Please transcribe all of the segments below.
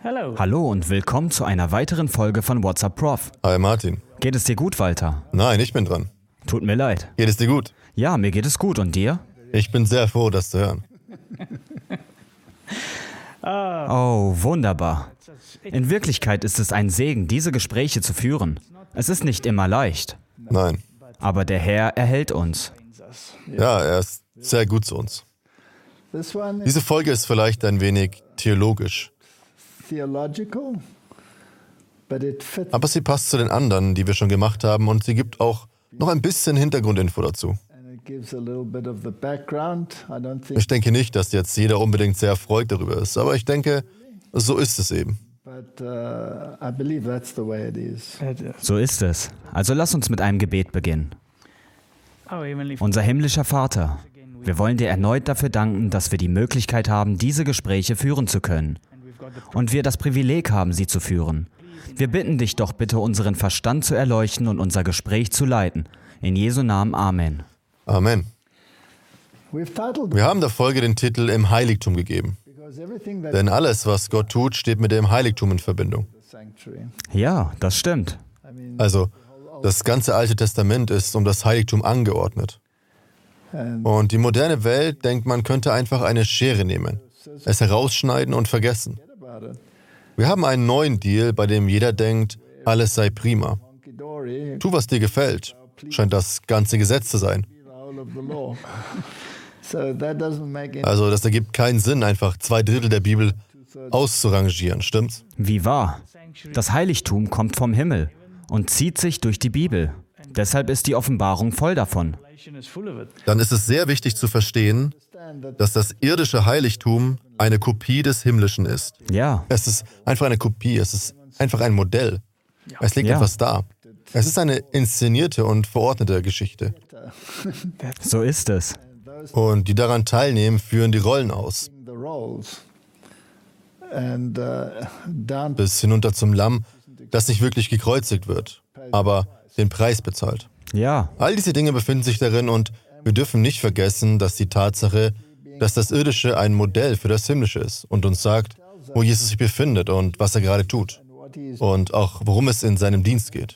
Hallo und willkommen zu einer weiteren Folge von What's Up Prof. Hi Martin. Geht es dir gut, Walter? Nein, ich bin dran. Tut mir leid. Geht es dir gut? Ja, mir geht es gut. Und dir? Ich bin sehr froh, das zu hören. Oh, wunderbar. In Wirklichkeit ist es ein Segen, diese Gespräche zu führen. Es ist nicht immer leicht. Nein. Aber der Herr erhält uns. Ja, er ist sehr gut zu uns. Diese Folge ist vielleicht ein wenig theologisch, aber sie passt zu den anderen, die wir schon gemacht haben, und sie gibt auch noch ein bisschen Hintergrundinfo dazu. Ich denke nicht, dass jetzt jeder unbedingt sehr erfreut darüber ist, aber ich denke, so ist es eben. So ist es. Also lass uns mit einem Gebet beginnen. Unser himmlischer Vater, wir wollen dir erneut dafür danken, dass wir die Möglichkeit haben, diese Gespräche führen zu können. Und wir das Privileg haben, sie zu führen. Wir bitten dich doch bitte, unseren Verstand zu erleuchten und unser Gespräch zu leiten. In Jesu Namen, Amen. Amen. Wir haben der Folge den Titel Im Heiligtum gegeben. Denn alles, was Gott tut, steht mit dem Heiligtum in Verbindung. Ja, das stimmt. Also, das ganze Alte Testament ist um das Heiligtum angeordnet. Und die moderne Welt denkt, man könnte einfach eine Schere nehmen, es herausschneiden und vergessen. Wir haben einen neuen Deal, bei dem jeder denkt, alles sei prima. Tu, was dir gefällt, scheint das ganze Gesetz zu sein. Also das ergibt keinen Sinn, einfach 2/3 der Bibel auszurangieren, stimmt's? Wie wahr? Das Heiligtum kommt vom Himmel und zieht sich durch die Bibel. Deshalb ist die Offenbarung voll davon. Dann ist es sehr wichtig zu verstehen, dass das irdische Heiligtum eine Kopie des Himmlischen ist. Ja. Es ist einfach eine Kopie, es ist einfach ein Modell. Es liegt Ja. etwas da. Es ist eine inszenierte und verordnete Geschichte. So ist es. Und die daran teilnehmen, führen die Rollen aus. Bis hinunter zum Lamm, das nicht wirklich gekreuzigt wird, aber den Preis bezahlt. Ja, All diese Dinge befinden sich darin, und wir dürfen nicht vergessen, dass die Tatsache, dass das Irdische ein Modell für das Himmlische ist und uns sagt, wo Jesus sich befindet und was er gerade tut und auch worum es in seinem Dienst geht.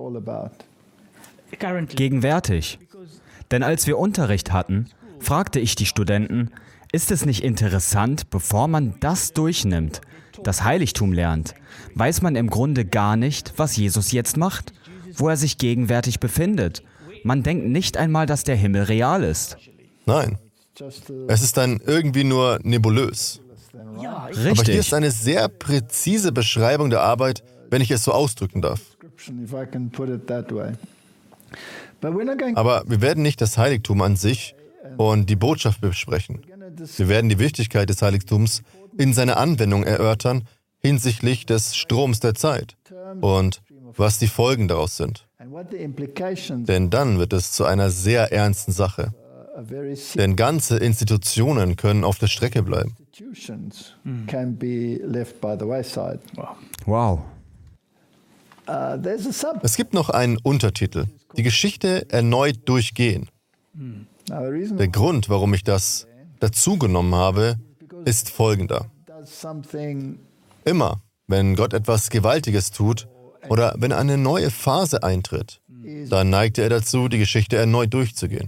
gegenwärtig. Denn als wir Unterricht hatten, fragte ich die Studenten, ist es nicht interessant, bevor man das durchnimmt, das Heiligtum lernt, weiß man im Grunde gar nicht, was Jesus jetzt macht, wo er sich gegenwärtig befindet. Man denkt nicht einmal, dass der Himmel real ist. Nein, es ist dann irgendwie nur nebulös. Aber hier Richtig. ist eine sehr präzise Beschreibung der Arbeit, wenn ich es so ausdrücken darf. Aber wir werden nicht das Heiligtum an sich und die Botschaft besprechen. Wir werden die Wichtigkeit des Heiligtums in seiner Anwendung erörtern hinsichtlich des Stroms der Zeit und was die Folgen daraus sind. Denn dann wird es zu einer sehr ernsten Sache. Denn ganze Institutionen können auf der Strecke bleiben. Wow. Es gibt noch einen Untertitel: Die Geschichte erneut durchgehen. Der Grund, warum ich das dazugenommen habe, ist folgender. Immer, wenn Gott etwas Gewaltiges tut oder wenn eine neue Phase eintritt, dann neigte er dazu, die Geschichte erneut durchzugehen.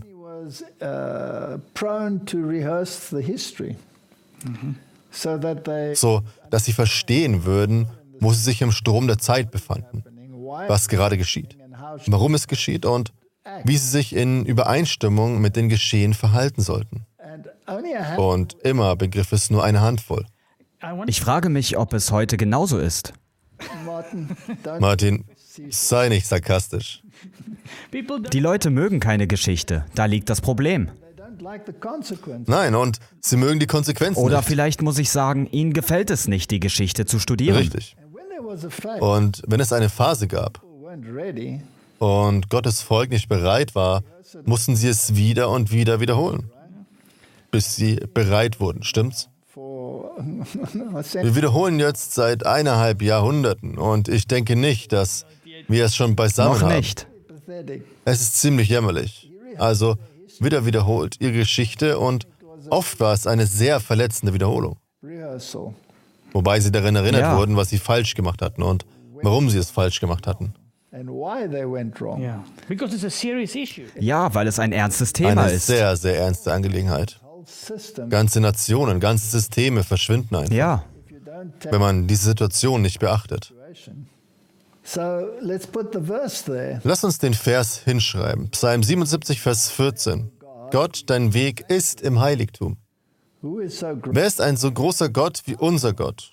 So, dass sie verstehen würden, wo sie sich im Strom der Zeit befanden, was gerade geschieht, warum es geschieht und wie sie sich in Übereinstimmung mit den Geschehen verhalten sollten. Und immer begriff es nur eine Handvoll. Ich frage mich, ob es heute genauso ist. Martin, sei nicht sarkastisch. Die Leute mögen keine Geschichte. Da liegt das Problem. Nein, und sie mögen die Konsequenzen Oder nicht. vielleicht muss ich sagen, ihnen gefällt es nicht, die Geschichte zu studieren. Richtig. Und wenn es eine Phase gab und Gottes Volk nicht bereit war, mussten sie es wieder und wieder wiederholen, bis sie bereit wurden, stimmt's? Wir wiederholen jetzt seit 1,5 Jahrhunderten und ich denke nicht, dass wir es schon beisammen haben. Noch nicht. Es ist ziemlich jämmerlich. Also wiederholt ihre Geschichte und oft war es eine sehr verletzende Wiederholung. Wobei sie daran erinnert wurden, was sie falsch gemacht hatten und warum sie es falsch gemacht hatten. Ja, weil es ein ernstes Thema ist. Eine sehr, sehr ernste Angelegenheit. Ganze Nationen, ganze Systeme verschwinden einfach. Ja. Wenn man diese Situation nicht beachtet. Lass uns den Vers hinschreiben. Psalm 77, Vers 14. Gott, dein Weg ist im Heiligtum. Wer ist ein so großer Gott wie unser Gott?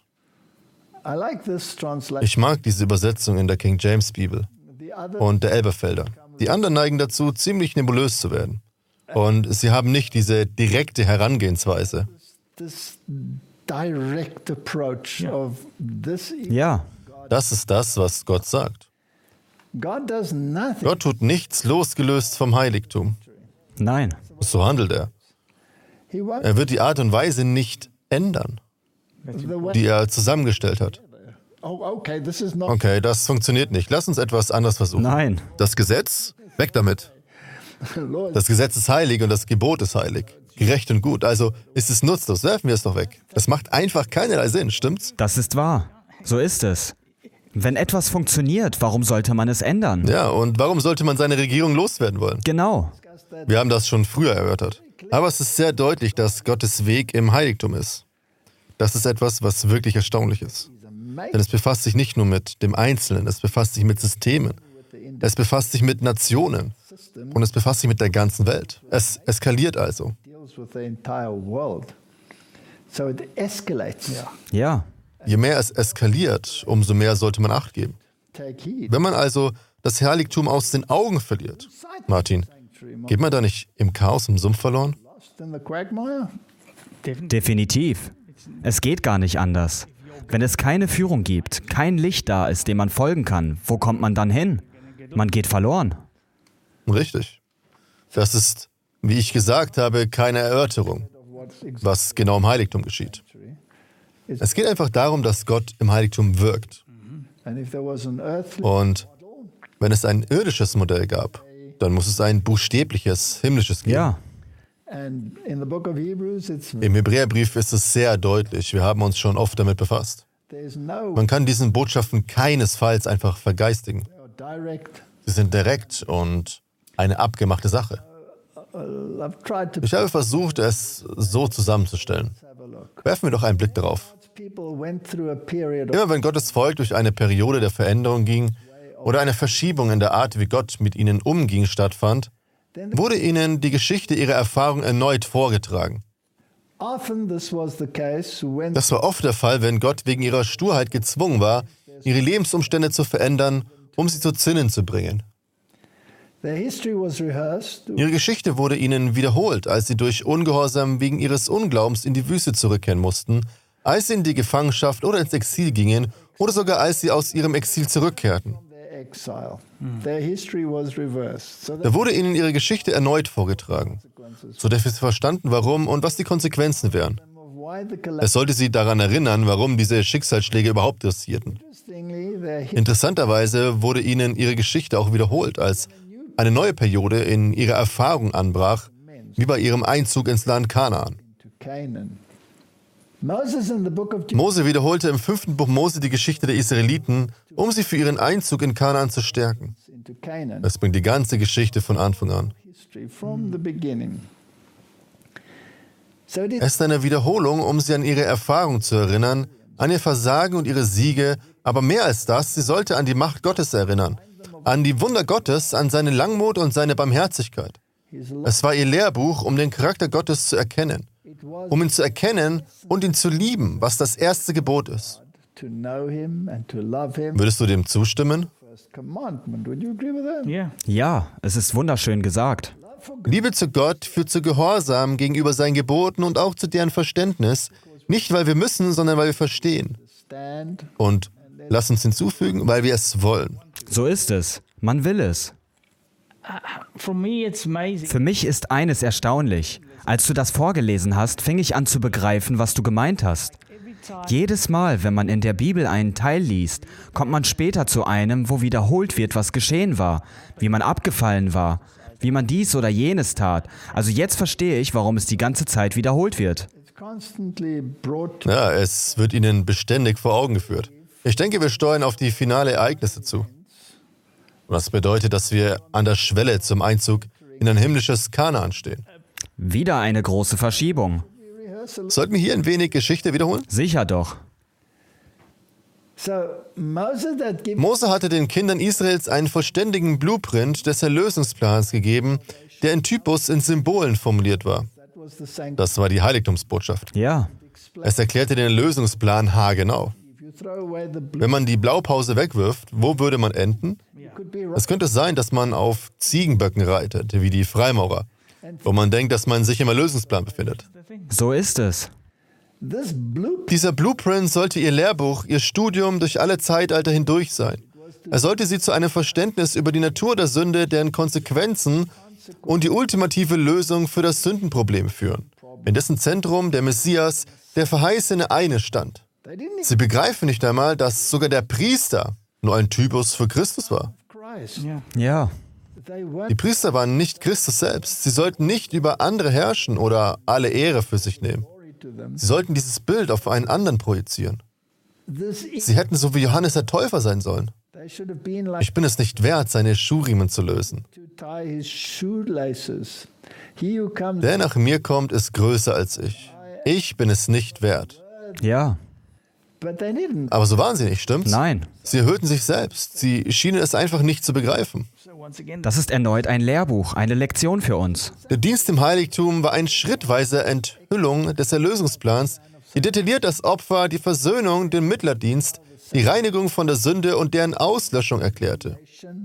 Ich mag diese Übersetzung in der King James Bibel und der Elberfelder. Die anderen neigen dazu, ziemlich nebulös zu werden. Und sie haben nicht diese direkte Herangehensweise. Ja. Das ist das, was Gott sagt. Gott tut nichts losgelöst vom Heiligtum. Nein. So handelt er. Er wird die Art und Weise nicht ändern, die er zusammengestellt hat. Okay, das funktioniert nicht. Lass uns etwas anderes versuchen. Nein. Das Gesetz? Weg damit. Das Gesetz ist heilig und das Gebot ist heilig. Gerecht und gut. Also ist es nutzlos. Werfen wir es doch weg. Das macht einfach keinerlei Sinn, stimmt's? Das ist wahr. So ist es. Wenn etwas funktioniert, warum sollte man es ändern? Ja, und warum sollte man seine Regierung loswerden wollen? Genau. Wir haben das schon früher erörtert. Aber es ist sehr deutlich, dass Gottes Weg im Heiligtum ist. Das ist etwas, was wirklich erstaunlich ist. Denn es befasst sich nicht nur mit dem Einzelnen, es befasst sich mit Systemen. Es befasst sich mit Nationen. Und es befasst sich mit der ganzen Welt. Es eskaliert also. Ja. Je mehr es eskaliert, umso mehr sollte man Acht geben. Wenn man also das Heiligtum aus den Augen verliert, Martin, geht man da nicht im Chaos, im Sumpf verloren? Definitiv. Es geht gar nicht anders. Wenn es keine Führung gibt, kein Licht da ist, dem man folgen kann, wo kommt man dann hin? Man geht verloren. Richtig. Das ist, wie ich gesagt habe, keine Erörterung, was genau im Heiligtum geschieht. Es geht einfach darum, dass Gott im Heiligtum wirkt. Und wenn es ein irdisches Modell gab, dann muss es ein buchstäbliches, himmlisches geben. Ja. Im Hebräerbrief ist es sehr deutlich. Wir haben uns schon oft damit befasst. Man kann diesen Botschaften keinesfalls einfach vergeistigen. Sie sind direkt und eine abgemachte Sache. Ich habe versucht, es so zusammenzustellen. Werfen wir doch einen Blick darauf. Immer wenn Gottes Volk durch eine Periode der Veränderung ging oder eine Verschiebung in der Art, wie Gott mit ihnen umging, stattfand, wurde ihnen die Geschichte ihrer Erfahrung erneut vorgetragen. Das war oft der Fall, wenn Gott wegen ihrer Sturheit gezwungen war, ihre Lebensumstände zu verändern, um sie zu Zinnen zu bringen. Ihre Geschichte wurde ihnen wiederholt, als sie durch Ungehorsam wegen ihres Unglaubens in die Wüste zurückkehren mussten, als sie in die Gefangenschaft oder ins Exil gingen oder sogar als sie aus ihrem Exil zurückkehrten. Da wurde ihnen ihre Geschichte erneut vorgetragen, sodass sie verstanden, warum und was die Konsequenzen wären. Es sollte sie daran erinnern, warum diese Schicksalsschläge überhaupt passierten. Interessanterweise wurde ihnen ihre Geschichte auch wiederholt, als eine neue Periode in ihrer Erfahrung anbrach, wie bei ihrem Einzug ins Land Kanaan. Mose wiederholte im 5. Buch Mose die Geschichte der Israeliten, um sie für ihren Einzug in Kanaan zu stärken. Es bringt die ganze Geschichte von Anfang an. Es ist eine Wiederholung, um sie an ihre Erfahrung zu erinnern, an ihr Versagen und ihre Siege, aber mehr als das, sie sollte an die Macht Gottes erinnern, an die Wunder Gottes, an seine Langmut und seine Barmherzigkeit. Es war ihr Lehrbuch, um den Charakter Gottes zu erkennen, um ihn zu erkennen und ihn zu lieben, was das erste Gebot ist. Würdest du dem zustimmen? Ja, es ist wunderschön gesagt. Liebe zu Gott führt zu Gehorsam gegenüber seinen Geboten und auch zu deren Verständnis, nicht weil wir müssen, sondern weil wir verstehen. Und lass uns hinzufügen, weil wir es wollen. So ist es. Man will es. Für mich ist eines erstaunlich. Als du das vorgelesen hast, fing ich an zu begreifen, was du gemeint hast. Jedes Mal, wenn man in der Bibel einen Teil liest, kommt man später zu einem, wo wiederholt wird, was geschehen war, wie man abgefallen war, wie man dies oder jenes tat. Also jetzt verstehe ich, warum es die ganze Zeit wiederholt wird. Ja, es wird ihnen beständig vor Augen geführt. Ich denke, wir steuern auf die finale Ereignisse zu. Was bedeutet, dass wir an der Schwelle zum Einzug in ein himmlisches Kanaan stehen. Wieder eine große Verschiebung. Sollten wir hier ein wenig Geschichte wiederholen? Sicher doch. Mose hatte den Kindern Israels einen vollständigen Blueprint des Erlösungsplans gegeben, der in Typus in Symbolen formuliert war. Das war die Heiligtumsbotschaft. Ja. Es erklärte den Erlösungsplan haargenau. Wenn man die Blaupause wegwirft, wo würde man enden? Es könnte sein, dass man auf Ziegenböcken reitet, wie die Freimaurer, wo man denkt, dass man sich im Erlösungsplan befindet. So ist es. Dieser Blueprint sollte ihr Lehrbuch, ihr Studium durch alle Zeitalter hindurch sein. Er sollte sie zu einem Verständnis über die Natur der Sünde, deren Konsequenzen und die ultimative Lösung für das Sündenproblem führen, in dessen Zentrum der Messias, der verheißene Eine, stand. Sie begreifen nicht einmal, dass sogar der Priester nur ein Typus für Christus war. Ja. Die Priester waren nicht Christus selbst. Sie sollten nicht über andere herrschen oder alle Ehre für sich nehmen. Sie sollten dieses Bild auf einen anderen projizieren. Sie hätten so wie Johannes der Täufer sein sollen. Ich bin es nicht wert, seine Schuhriemen zu lösen. Der nach mir kommt, ist größer als ich. Ich bin es nicht wert. Ja. Aber so waren sie nicht, stimmt's? Nein. Sie erhöhten sich selbst. Sie schienen es einfach nicht zu begreifen. Das ist erneut ein Lehrbuch, eine Lektion für uns. Der Dienst im Heiligtum war eine schrittweise Enthüllung des Erlösungsplans, die detailliert das Opfer, die Versöhnung, den Mittlerdienst, die Reinigung von der Sünde und deren Auslöschung erklärte.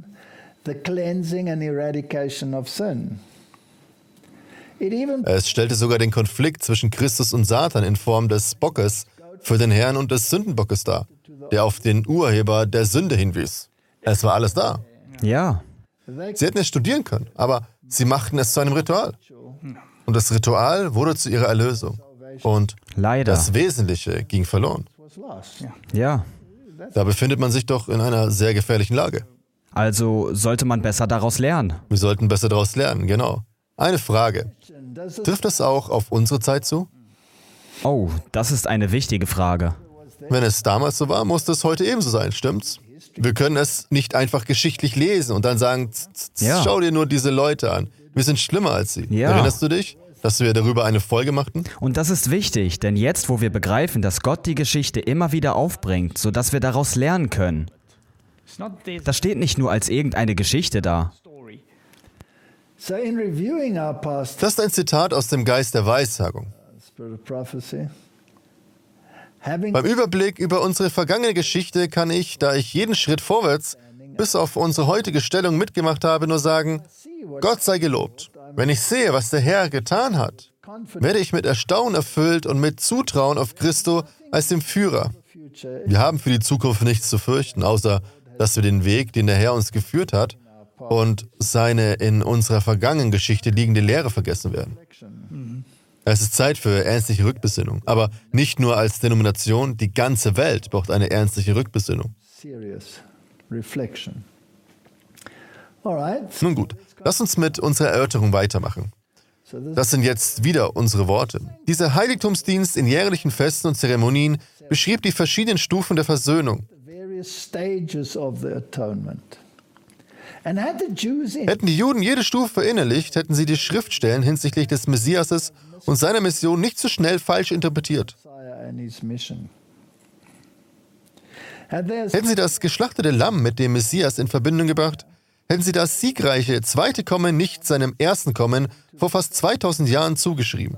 Es stellte sogar den Konflikt zwischen Christus und Satan in Form des Bockes für den Herrn und des Sündenbockes dar, der auf den Urheber der Sünde hinwies. Es war alles da. Ja. Sie hätten es studieren können, aber sie machten es zu einem Ritual. Und das Ritual wurde zu ihrer Erlösung. Und leider. Das Wesentliche ging verloren. Ja. Da befindet man sich doch in einer sehr gefährlichen Lage. Also sollte man besser daraus lernen. Wir sollten besser daraus lernen, genau. Eine Frage. Trifft das auch auf unsere Zeit zu? Oh, das ist eine wichtige Frage. Wenn es damals so war, muss es heute ebenso sein, stimmt's? Wir können es nicht einfach geschichtlich lesen und dann sagen, schau dir nur diese Leute an. Wir sind schlimmer als sie. Ja. Erinnerst du dich, dass wir darüber eine Folge machten? Und das ist wichtig, denn jetzt, wo wir begreifen, dass Gott die Geschichte immer wieder aufbringt, sodass wir daraus lernen können. Das steht nicht nur als irgendeine Geschichte da. Das ist ein Zitat aus dem Geist der Weissagung. Beim Überblick über unsere vergangene Geschichte kann ich, da ich jeden Schritt vorwärts bis auf unsere heutige Stellung mitgemacht habe, nur sagen, Gott sei gelobt. Wenn ich sehe, was der Herr getan hat, werde ich mit Erstaunen erfüllt und mit Zutrauen auf Christo als dem Führer. Wir haben für die Zukunft nichts zu fürchten, außer dass wir den Weg, den der Herr uns geführt hat, und seine in unserer vergangenen Geschichte liegende Lehre vergessen werden. Es ist Zeit für ernstliche Rückbesinnung, aber nicht nur als Denomination, die ganze Welt braucht eine ernstliche Rückbesinnung. Nun gut, lass uns mit unserer Erörterung weitermachen. Das sind jetzt wieder unsere Worte. Dieser Heiligtumsdienst in jährlichen Festen und Zeremonien beschrieb die verschiedenen Stufen der Versöhnung. Hätten die Juden jede Stufe verinnerlicht, hätten sie die Schriftstellen hinsichtlich des Messiases und seiner Mission nicht so schnell falsch interpretiert. Hätten sie das geschlachtete Lamm mit dem Messias in Verbindung gebracht, hätten sie das siegreiche zweite Kommen nicht seinem ersten Kommen vor fast 2000 Jahren zugeschrieben.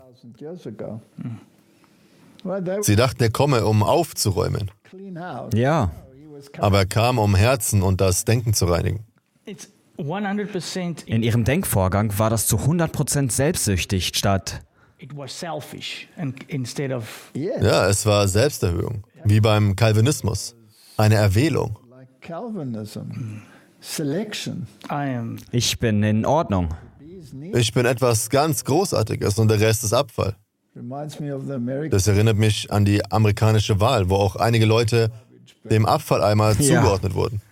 Sie dachten, er komme, um aufzuräumen. Ja. Aber er kam, um Herzen und das Denken zu reinigen. In ihrem Denkvorgang war das zu 100% selbstsüchtig statt... Ja, es war Selbsterhöhung, wie beim Calvinismus. Eine Erwählung. Ich bin in Ordnung. Ich bin etwas ganz Großartiges und der Rest ist Abfall. Das erinnert mich an die amerikanische Wahl, wo auch einige Leute dem Abfalleimer zugeordnet wurden.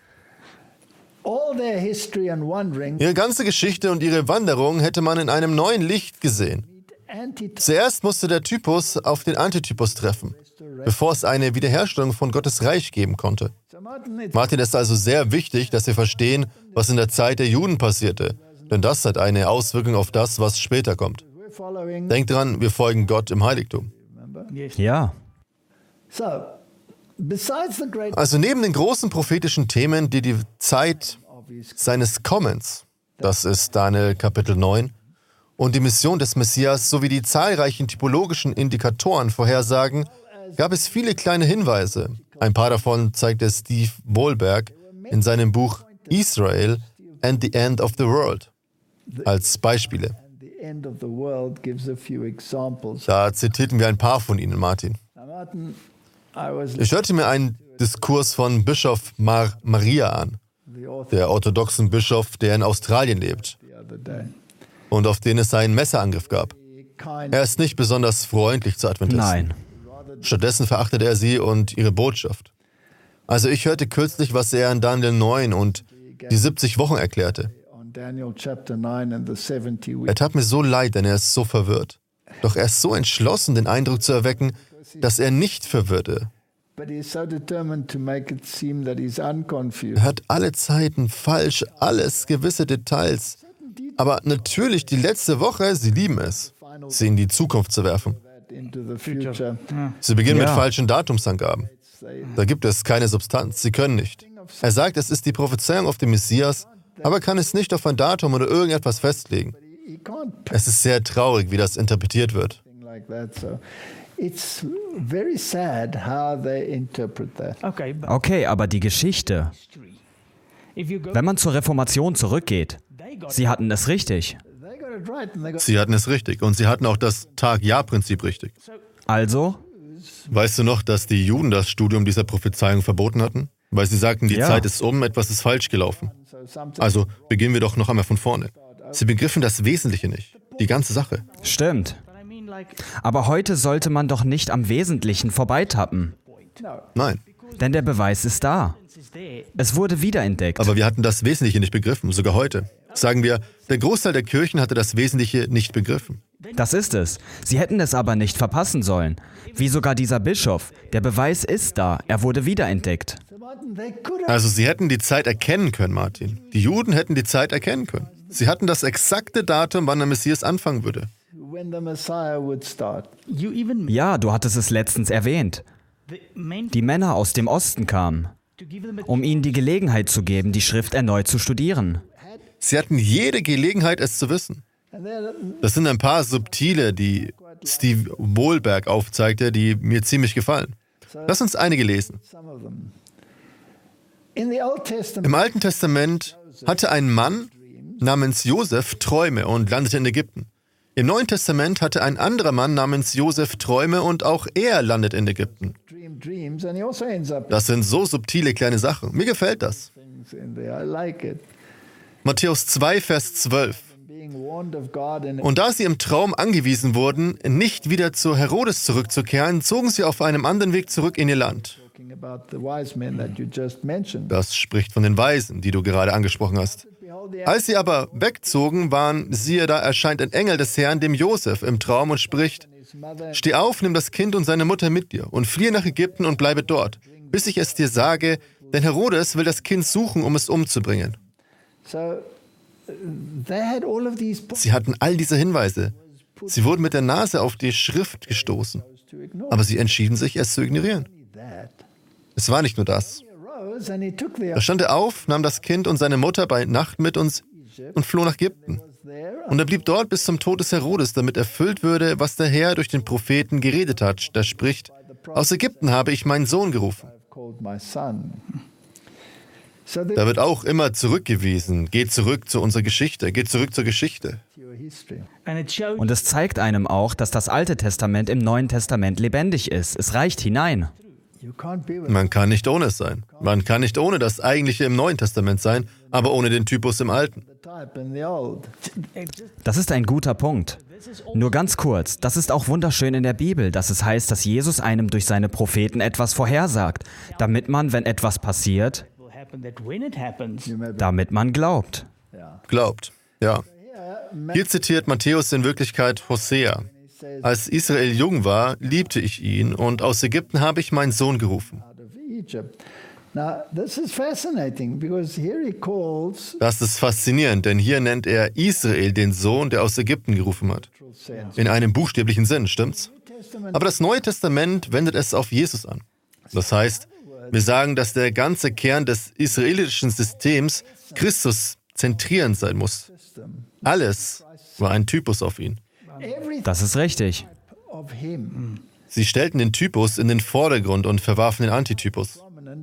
Ihre ganze Geschichte und ihre Wanderung hätte man in einem neuen Licht gesehen. Zuerst musste der Typus auf den Antitypus treffen, bevor es eine Wiederherstellung von Gottes Reich geben konnte. Martin, es ist also sehr wichtig, dass wir verstehen, was in der Zeit der Juden passierte, denn das hat eine Auswirkung auf das, was später kommt. Denkt dran, wir folgen Gott im Heiligtum. Ja. Also neben den großen prophetischen Themen, die die Zeit seines Kommens, das ist Daniel Kapitel 9, und die Mission des Messias sowie die zahlreichen typologischen Indikatoren vorhersagen, gab es viele kleine Hinweise. Ein paar davon zeigte Steve Wohlberg in seinem Buch Israel and the End of the World als Beispiele. Da zitierten wir ein paar von ihnen, Martin. Ich hörte mir einen Diskurs von Bischof Maria an, der orthodoxen Bischof, der in Australien lebt und auf den es einen Messerangriff gab. Er ist nicht besonders freundlich zu Adventisten. Nein. Stattdessen verachtete er sie und ihre Botschaft. Also ich hörte kürzlich, was er in Daniel 9 und die 70 Wochen erklärte. Er tat mir so leid, denn er ist so verwirrt. Doch er ist so entschlossen, den Eindruck zu erwecken, dass er nicht verwirrte. Er hat alle Zeiten falsch, alles, gewisse Details. Aber natürlich, die letzte Woche, sie lieben es, sie in die Zukunft zu werfen. Sie beginnen mit falschen Datumsangaben. Da gibt es keine Substanz, sie können nicht. Er sagt, es ist die Prophezeiung auf den Messias, aber kann es nicht auf ein Datum oder irgendetwas festlegen. Es ist sehr traurig, wie das interpretiert wird. Okay, aber die Geschichte. Wenn man zur Reformation zurückgeht, sie hatten es richtig. Sie hatten es richtig und sie hatten auch das Tag-Jahr-Prinzip richtig. Also? Weißt du noch, dass die Juden das Studium dieser Prophezeiung verboten hatten? Weil sie sagten, die Zeit ist um, etwas ist falsch gelaufen. Also beginnen wir doch noch einmal von vorne. Sie begriffen das Wesentliche nicht, die ganze Sache. Stimmt. Aber heute sollte man doch nicht am Wesentlichen vorbeitappen. Nein. Denn der Beweis ist da. Es wurde wiederentdeckt. Aber wir hatten das Wesentliche nicht begriffen, sogar heute. Sagen wir, der Großteil der Kirchen hatte das Wesentliche nicht begriffen. Das ist es. Sie hätten es aber nicht verpassen sollen. Wie sogar dieser Bischof. Der Beweis ist da. Er wurde wiederentdeckt. Also sie hätten die Zeit erkennen können, Martin. Die Juden hätten die Zeit erkennen können. Sie hatten das exakte Datum, wann der Messias anfangen würde. Ja, du hattest es letztens erwähnt. Die Männer aus dem Osten kamen, um ihnen die Gelegenheit zu geben, die Schrift erneut zu studieren. Sie hatten jede Gelegenheit, es zu wissen. Das sind ein paar Subtile, die Steve Wohlberg aufzeigte, die mir ziemlich gefallen. Lass uns einige lesen. Im Alten Testament hatte ein Mann namens Josef Träume und landete in Ägypten. Im Neuen Testament hatte ein anderer Mann namens Josef Träume und auch er landet in Ägypten. Das sind so subtile kleine Sachen. Mir gefällt das. Matthäus 2, Vers 12. Und da sie im Traum angewiesen wurden, nicht wieder zu Herodes zurückzukehren, zogen sie auf einem anderen Weg zurück in ihr Land. Das spricht von den Weisen, die du gerade angesprochen hast. Als sie aber wegzogen, siehe, da erscheint ein Engel des Herrn dem Josef im Traum und spricht: Steh auf, nimm das Kind und seine Mutter mit dir und fliehe nach Ägypten und bleibe dort, bis ich es dir sage, denn Herodes will das Kind suchen, um es umzubringen. Sie hatten all diese Hinweise. Sie wurden mit der Nase auf die Schrift gestoßen, aber sie entschieden sich, es zu ignorieren. Es war nicht nur das. Da stand er auf, nahm das Kind und seine Mutter bei Nacht mit uns und floh nach Ägypten. Und er blieb dort bis zum Tod des Herodes, damit erfüllt würde, was der Herr durch den Propheten geredet hat. Der spricht: Aus Ägypten habe ich meinen Sohn gerufen. Da wird auch immer zurückgewiesen. Geht zurück zu unserer Geschichte. Geht zurück zur Geschichte. Und es zeigt einem auch, dass das Alte Testament im Neuen Testament lebendig ist. Es reicht hinein. Man kann nicht ohne es sein. Man kann nicht ohne das Eigentliche im Neuen Testament sein, aber ohne den Typus im Alten. Das ist ein guter Punkt. Nur ganz kurz, das ist auch wunderschön in der Bibel, dass es heißt, dass Jesus einem durch seine Propheten etwas vorhersagt, damit man, wenn etwas passiert, damit man glaubt. Glaubt, ja. Hier zitiert Matthäus in Wirklichkeit Hosea. als Israel jung war, liebte ich ihn und aus Ägypten habe ich meinen Sohn gerufen. Das ist faszinierend, denn hier nennt er Israel den Sohn, der aus Ägypten gerufen hat. In einem buchstäblichen Sinn, stimmt's? Aber das Neue Testament wendet es auf Jesus an. Das heißt, wir sagen, dass der ganze Kern des israelitischen Systems Christus zentrierend sein muss. Alles war ein Typus auf ihn. Das ist richtig. Sie stellten den Typus in den Vordergrund und verwarfen den Antitypus.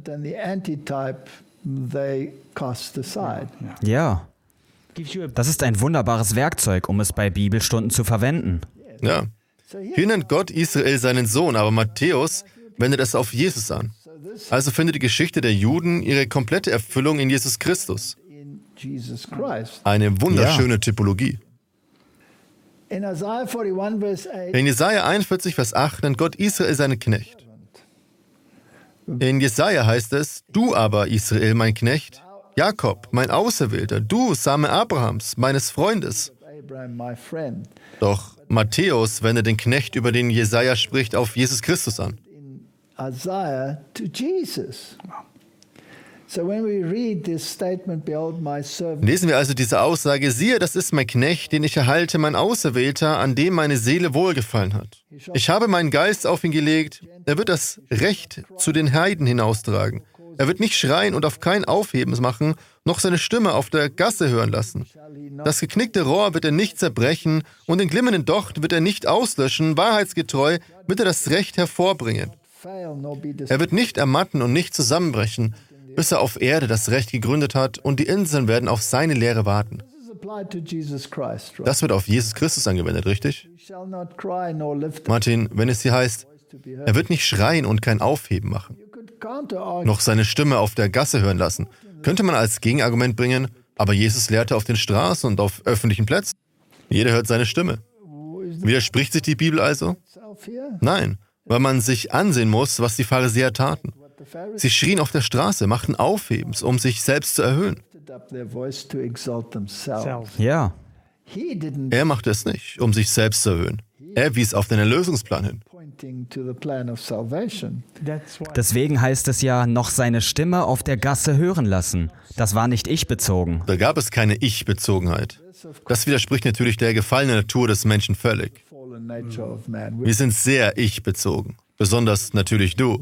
Ja. Das ist ein wunderbares Werkzeug, um es bei Bibelstunden zu verwenden. Ja. Hier nennt Gott Israel seinen Sohn, aber Matthäus wendet es auf Jesus an. Also findet die Geschichte der Juden ihre komplette Erfüllung in Jesus Christus. Eine wunderschöne Typologie. In Jesaja 41, Vers 8 nennt Gott Israel seinen Knecht. In Jesaja heißt es, du aber, Israel, mein Knecht, Jakob, mein Auserwählter, du, Same Abrahams, meines Freundes. Doch Matthäus wendet den Knecht, über den Jesaja spricht, auf Jesus Christus an. Lesen wir also diese Aussage, siehe, das ist mein Knecht, den ich erhalte, mein Auserwählter, an dem meine Seele wohlgefallen hat. Ich habe meinen Geist auf ihn gelegt, er wird das Recht zu den Heiden hinaustragen. Er wird nicht schreien und auf kein Aufhebens machen, noch seine Stimme auf der Gasse hören lassen. Das geknickte Rohr wird er nicht zerbrechen und den glimmenden Docht wird er nicht auslöschen, wahrheitsgetreu wird er das Recht hervorbringen. Er wird nicht ermatten und nicht zusammenbrechen, bis er auf Erde das Recht gegründet hat und die Inseln werden auf seine Lehre warten. Das wird auf Jesus Christus angewendet, richtig? Martin, wenn es hier heißt, er wird nicht schreien und kein Aufheben machen, noch seine Stimme auf der Gasse hören lassen, könnte man als Gegenargument bringen, aber Jesus lehrte auf den Straßen und auf öffentlichen Plätzen. Jeder hört seine Stimme. Widerspricht sich die Bibel also? Nein, weil man sich ansehen muss, was die Pharisäer taten. Sie schrien auf der Straße, machten Aufhebens, um sich selbst zu erhöhen. Ja. Er machte es nicht, um sich selbst zu erhöhen. Er wies auf den Erlösungsplan hin. Deswegen heißt es ja, noch seine Stimme auf der Gasse hören lassen. Das war nicht ich-bezogen. Da gab es keine Ich-Bezogenheit. Das widerspricht natürlich der gefallenen Natur des Menschen völlig. Wir sind sehr ich-bezogen. Besonders natürlich du.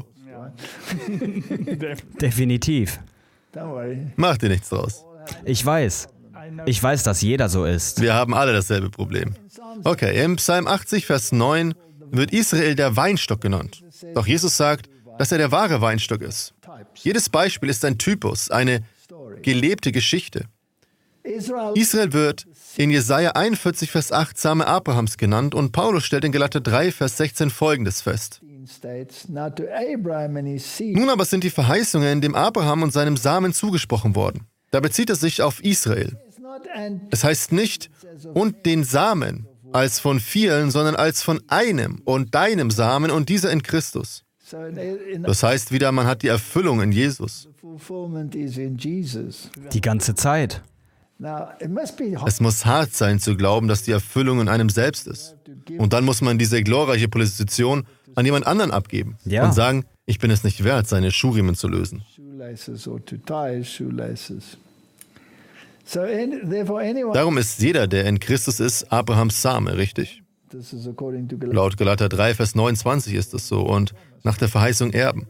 Definitiv. Mach dir nichts draus. Ich weiß, dass jeder so ist. Wir haben alle dasselbe Problem. Okay, im Psalm 80, Vers 9 wird Israel der Weinstock genannt. Doch Jesus sagt, dass er der wahre Weinstock ist. Jedes Beispiel ist ein Typus, eine gelebte Geschichte. Israel wird in Jesaja 41, Vers 8 Same Abrahams genannt und Paulus stellt in Galater 3, Vers 16 Folgendes fest. Nun aber sind die Verheißungen dem Abraham und seinem Samen zugesprochen worden. Da bezieht es sich auf Israel. Es heißt nicht, und den Samen, als von vielen, sondern als von einem und deinem Samen und dieser in Christus. Das heißt wieder, man hat die Erfüllung in Jesus. Die ganze Zeit. Es muss hart sein zu glauben, dass die Erfüllung in einem selbst ist. Und dann muss man diese glorreiche Position an jemand anderen abgeben und sagen, ich bin es nicht wert, seine Schuhriemen zu lösen. Darum ist jeder, der in Christus ist, Abrahams Same, richtig? Laut Galater 3, Vers 29 ist es so und nach der Verheißung Erben.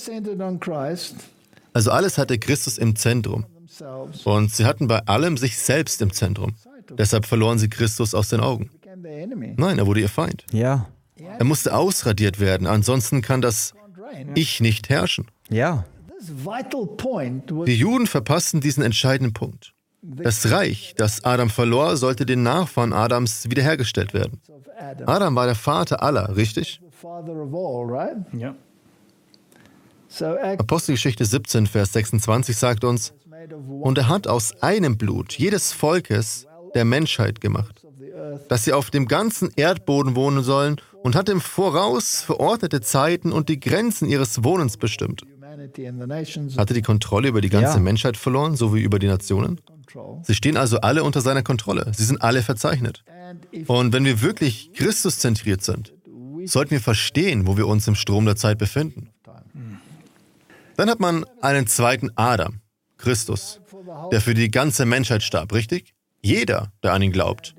Also alles hatte Christus im Zentrum. Und sie hatten bei allem sich selbst im Zentrum. Deshalb verloren sie Christus aus den Augen. Nein, er wurde ihr Feind. Ja. Er musste ausradiert werden, ansonsten kann das Ich nicht herrschen. Ja. Die Juden verpassten diesen entscheidenden Punkt. Das Reich, das Adam verlor, sollte den Nachfahren Adams wiederhergestellt werden. Adam war der Vater aller, richtig? Ja. Apostelgeschichte 17, Vers 26 sagt uns, und er hat aus einem Blut jedes Volkes der Menschheit gemacht, dass sie auf dem ganzen Erdboden wohnen sollen und hat im Voraus verordnete Zeiten und die Grenzen ihres Wohnens bestimmt. Hatte die Kontrolle über die ganze Menschheit verloren, so wie über die Nationen? Sie stehen also alle unter seiner Kontrolle. Sie sind alle verzeichnet. Und wenn wir wirklich Christuszentriert sind, sollten wir verstehen, wo wir uns im Strom der Zeit befinden. Dann hat man einen zweiten Adam, Christus, der für die ganze Menschheit starb, richtig? Jeder, der an ihn glaubt.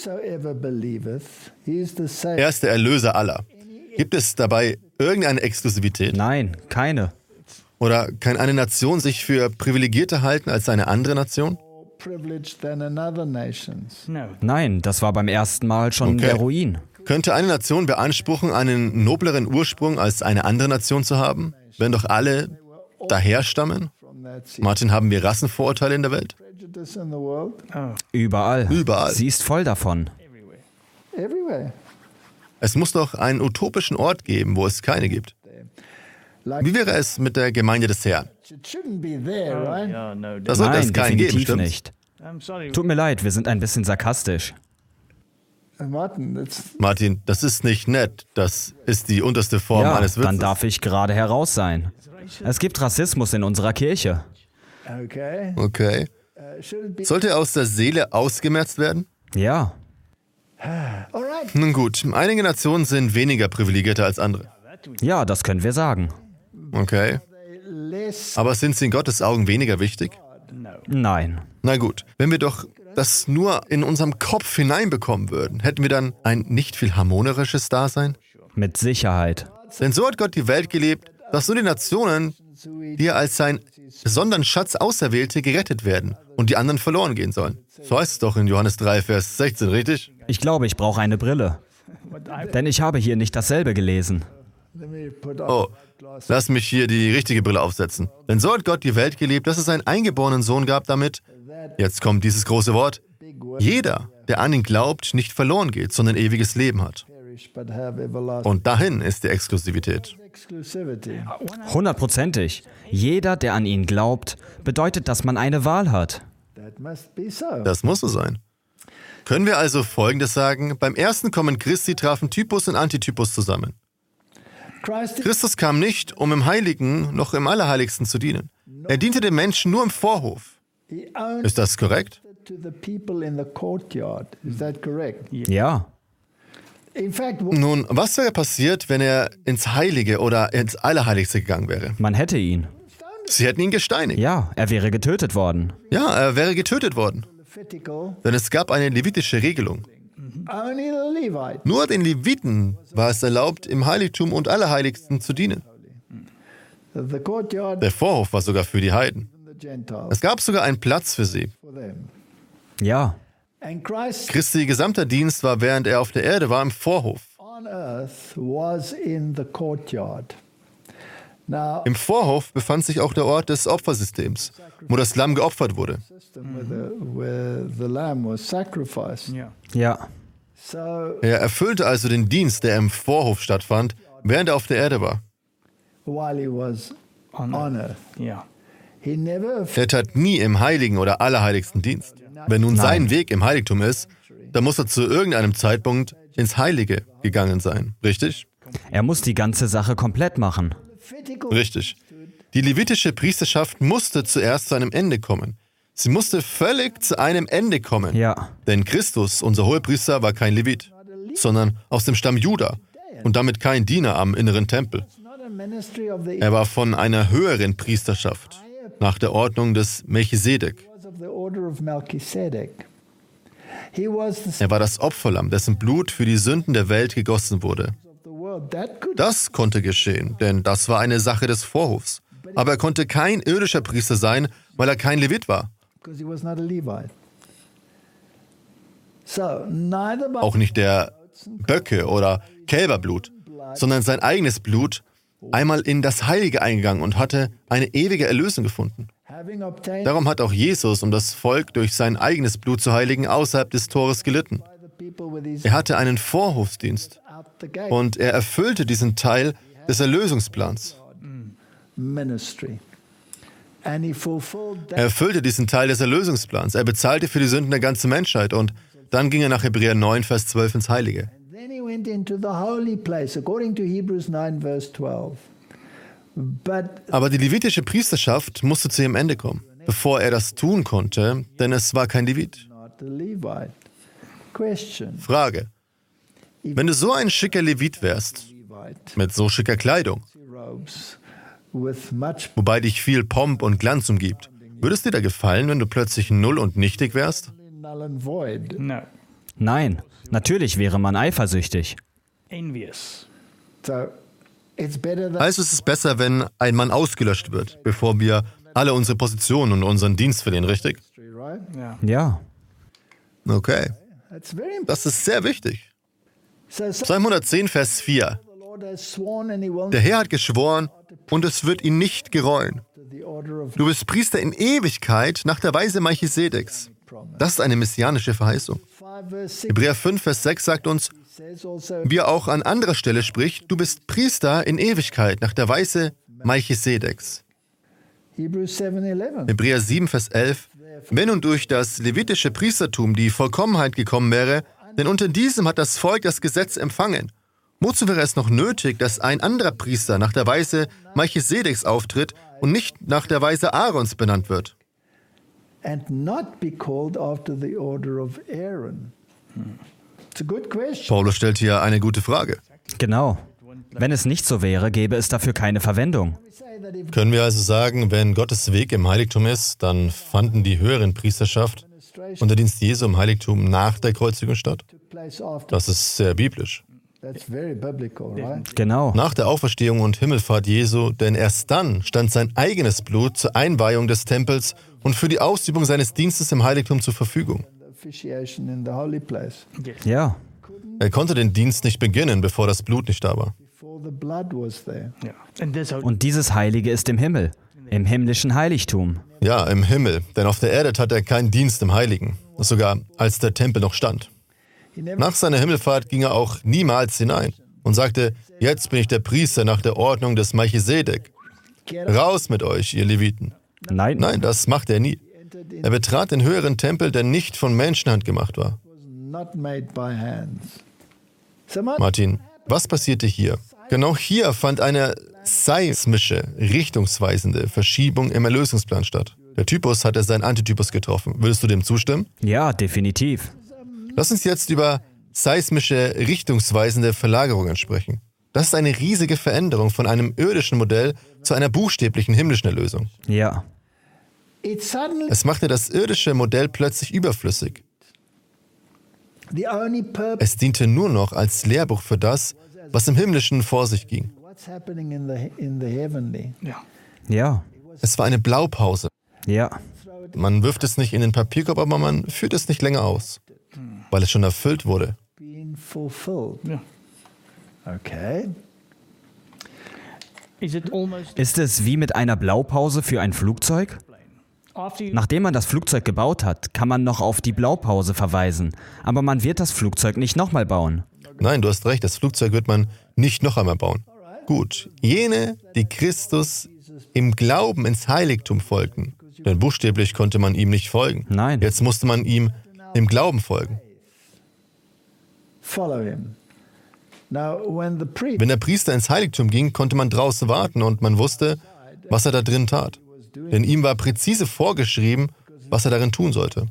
Er ist der Erlöser aller. Gibt es dabei irgendeine Exklusivität? Nein, keine. Oder kann eine Nation sich für privilegierter halten als eine andere Nation? Nein, das war beim ersten Mal schon der Ruin. Könnte eine Nation beanspruchen, einen nobleren Ursprung als eine andere Nation zu haben, wenn doch alle daher stammen? Martin, haben wir Rassenvorurteile in der Welt? Überall. Überall. Sie ist voll davon. Es muss doch einen utopischen Ort geben, wo es keine gibt. Wie wäre es mit der Gemeinde des Herrn? Da sollte es keinen geben, definitiv stimmt's? nicht. Tut mir leid, wir sind ein bisschen sarkastisch. Martin, das ist nicht nett. Das ist die unterste Form Ja, eines Witzes. dann darf ich gerade heraus sein. Es gibt Rassismus in unserer Kirche. Okay. Sollte er aus der Seele ausgemerzt werden? Ja, Nun gut, einige Nationen sind weniger privilegierter als andere. ja, das können wir sagen. Okay. Aber sind sie in Gottes Augen weniger wichtig? Nein. Na gut, wenn wir doch das nur in unserem Kopf hineinbekommen würden, hätten wir dann ein nicht viel harmonisches Dasein? Mit Sicherheit. Denn so hat Gott die Welt gelebt, dass nur die Nationen, die er als sein besonderen Schatz auserwählte, gerettet werden und die anderen verloren gehen sollen. So heißt es doch in Johannes 3, Vers 16, richtig? Ich glaube, ich brauche eine Brille. Denn ich habe hier nicht dasselbe gelesen. Oh, lass mich hier die richtige Brille aufsetzen. Denn so hat Gott die Welt geliebt, dass es einen eingeborenen Sohn gab, damit, jetzt kommt dieses große Wort, jeder, der an ihn glaubt, nicht verloren geht, sondern ewiges Leben hat. Und dahin ist die Exklusivität. 100%ig. Jeder, der an ihn glaubt, bedeutet, dass man eine Wahl hat. Das muss so sein. Können wir also Folgendes sagen? Beim ersten Kommen Christi trafen Typus und Antitypus zusammen. Christus kam nicht, um im Heiligen noch im Allerheiligsten zu dienen. Er diente den Menschen nur im Vorhof. Ist das korrekt? Ja. Nun, was wäre passiert, wenn er ins Heilige oder ins Allerheiligste gegangen wäre? Man hätte ihn. Sie hätten ihn gesteinigt. Ja, er wäre getötet worden. Ja, er wäre getötet worden. Denn es gab eine levitische Regelung. Nur den Leviten war es erlaubt, im Heiligtum und Allerheiligsten zu dienen. Der Vorhof war sogar für die Heiden. Es gab sogar einen Platz für sie. Ja. Christi gesamter Dienst war, während er auf der Erde war, im Vorhof. Im Vorhof befand sich auch der Ort des Opfersystems, wo das Lamm geopfert wurde. Ja. Er erfüllte also den Dienst, der im Vorhof stattfand, während er auf der Erde war. Er tat nie im Heiligen oder Allerheiligsten Dienst. Wenn nun sein Weg im Heiligtum ist, dann muss er zu irgendeinem Zeitpunkt ins Heilige gegangen sein, richtig? Er muss die ganze Sache komplett machen. Richtig. Die levitische Priesterschaft musste zuerst zu einem Ende kommen. Sie musste völlig zu einem Ende kommen. Ja. Denn Christus, unser Hohepriester, war kein Levit, sondern aus dem Stamm Juda und damit kein Diener am inneren Tempel. Er war von einer höheren Priesterschaft, nach der Ordnung des Melchisedek. Er war das Opferlamm, dessen Blut für die Sünden der Welt gegossen wurde. Das konnte geschehen, denn das war eine Sache des Vorhofs. Aber er konnte kein irdischer Priester sein, weil er kein Levit war. Auch nicht der Böcke oder Kälberblut, sondern sein eigenes Blut, einmal in das Heilige eingegangen und hatte eine ewige Erlösung gefunden. Darum hat auch Jesus, um das Volk durch sein eigenes Blut zu heiligen, außerhalb des Tores gelitten. Er hatte einen Vorhofsdienst und er erfüllte diesen Teil des Erlösungsplans. Er erfüllte diesen Teil des Erlösungsplans. Er bezahlte für die Sünden der ganzen Menschheit und dann ging er nach Hebräer 9, Vers 12 ins Heilige. Aber die levitische Priesterschaft musste zu ihrem Ende kommen, bevor er das tun konnte, denn es war kein Levit. Frage. Wenn du so ein schicker Levit wärst, mit so schicker Kleidung, wobei dich viel Pomp und Glanz umgibt, würde es dir da gefallen, wenn du plötzlich null und nichtig wärst? Nein, natürlich wäre man eifersüchtig. Also ist es besser, wenn ein Mann ausgelöscht wird, bevor wir alle unsere Positionen und unseren Dienst verlieren, richtig? Ja. Okay. Das ist sehr wichtig. Psalm 110, Vers 4. Der Herr hat geschworen, und es wird ihn nicht gereuen. Du bist Priester in Ewigkeit nach der Weise Melchisedeks. Das ist eine messianische Verheißung. Hebräer 5, Vers 6 sagt uns, wie er auch an anderer Stelle spricht, du bist Priester in Ewigkeit nach der Weise Melchisedeks. Hebräer 7, Vers 11. Wenn nun durch das levitische Priestertum die Vollkommenheit gekommen wäre, denn unter diesem hat das Volk das Gesetz empfangen. Wozu wäre es noch nötig, dass ein anderer Priester nach der Weise Melchisedeks auftritt und nicht nach der Weise Aarons benannt wird? Paulus stellt hier eine gute Frage. Genau. Wenn es nicht so wäre, gäbe es dafür keine Verwendung. Können wir also sagen, wenn Gottes Weg im Heiligtum ist, dann fanden die höheren Priesterschaft und der Dienst Jesu im Heiligtum nach der Kreuzigung statt? Das ist sehr biblisch. Genau. Nach der Auferstehung und Himmelfahrt Jesu, denn erst dann stand sein eigenes Blut zur Einweihung des Tempels und für die Ausübung seines Dienstes im Heiligtum zur Verfügung. Ja. Er konnte den Dienst nicht beginnen, bevor das Blut nicht da war. Und dieses Heilige ist im Himmel, im himmlischen Heiligtum. Ja, im Himmel, denn auf der Erde tat er keinen Dienst im Heiligen, sogar als der Tempel noch stand. Nach seiner Himmelfahrt ging er auch niemals hinein und sagte, jetzt bin ich der Priester nach der Ordnung des Melchisedek. Raus mit euch, ihr Leviten. Nein, das machte er nie. Er betrat den höheren Tempel, der nicht von Menschenhand gemacht war. Martin, was passierte hier? Genau hier fand eine seismische, richtungsweisende Verschiebung im Erlösungsplan statt. Der Typus hatte seinen Antitypus getroffen. Würdest du dem zustimmen? Ja, definitiv. Lass uns jetzt über seismische, richtungsweisende Verlagerungen sprechen. Das ist eine riesige Veränderung von einem irdischen Modell zu einer buchstäblichen himmlischen Erlösung. Ja. Es machte das irdische Modell plötzlich überflüssig. Es diente nur noch als Lehrbuch für das, was im Himmlischen vor sich ging. Ja. Es war eine Blaupause. Ja. Man wirft es nicht in den Papierkorb, aber man führt es nicht länger aus, weil es schon erfüllt wurde. Ist es wie mit einer Blaupause für ein Flugzeug? Nachdem man das Flugzeug gebaut hat, kann man noch auf die Blaupause verweisen, aber man wird das Flugzeug nicht nochmal bauen. Nein, du hast recht, das Flugzeug wird man nicht noch einmal bauen. Gut, jene, die Christus im Glauben ins Heiligtum folgten, denn buchstäblich konnte man ihm nicht folgen. Nein. Jetzt musste man ihm im Glauben folgen. Wenn der Priester ins Heiligtum ging, konnte man draußen warten und man wusste, was er da drin tat. Denn ihm war präzise vorgeschrieben, was er darin tun sollte.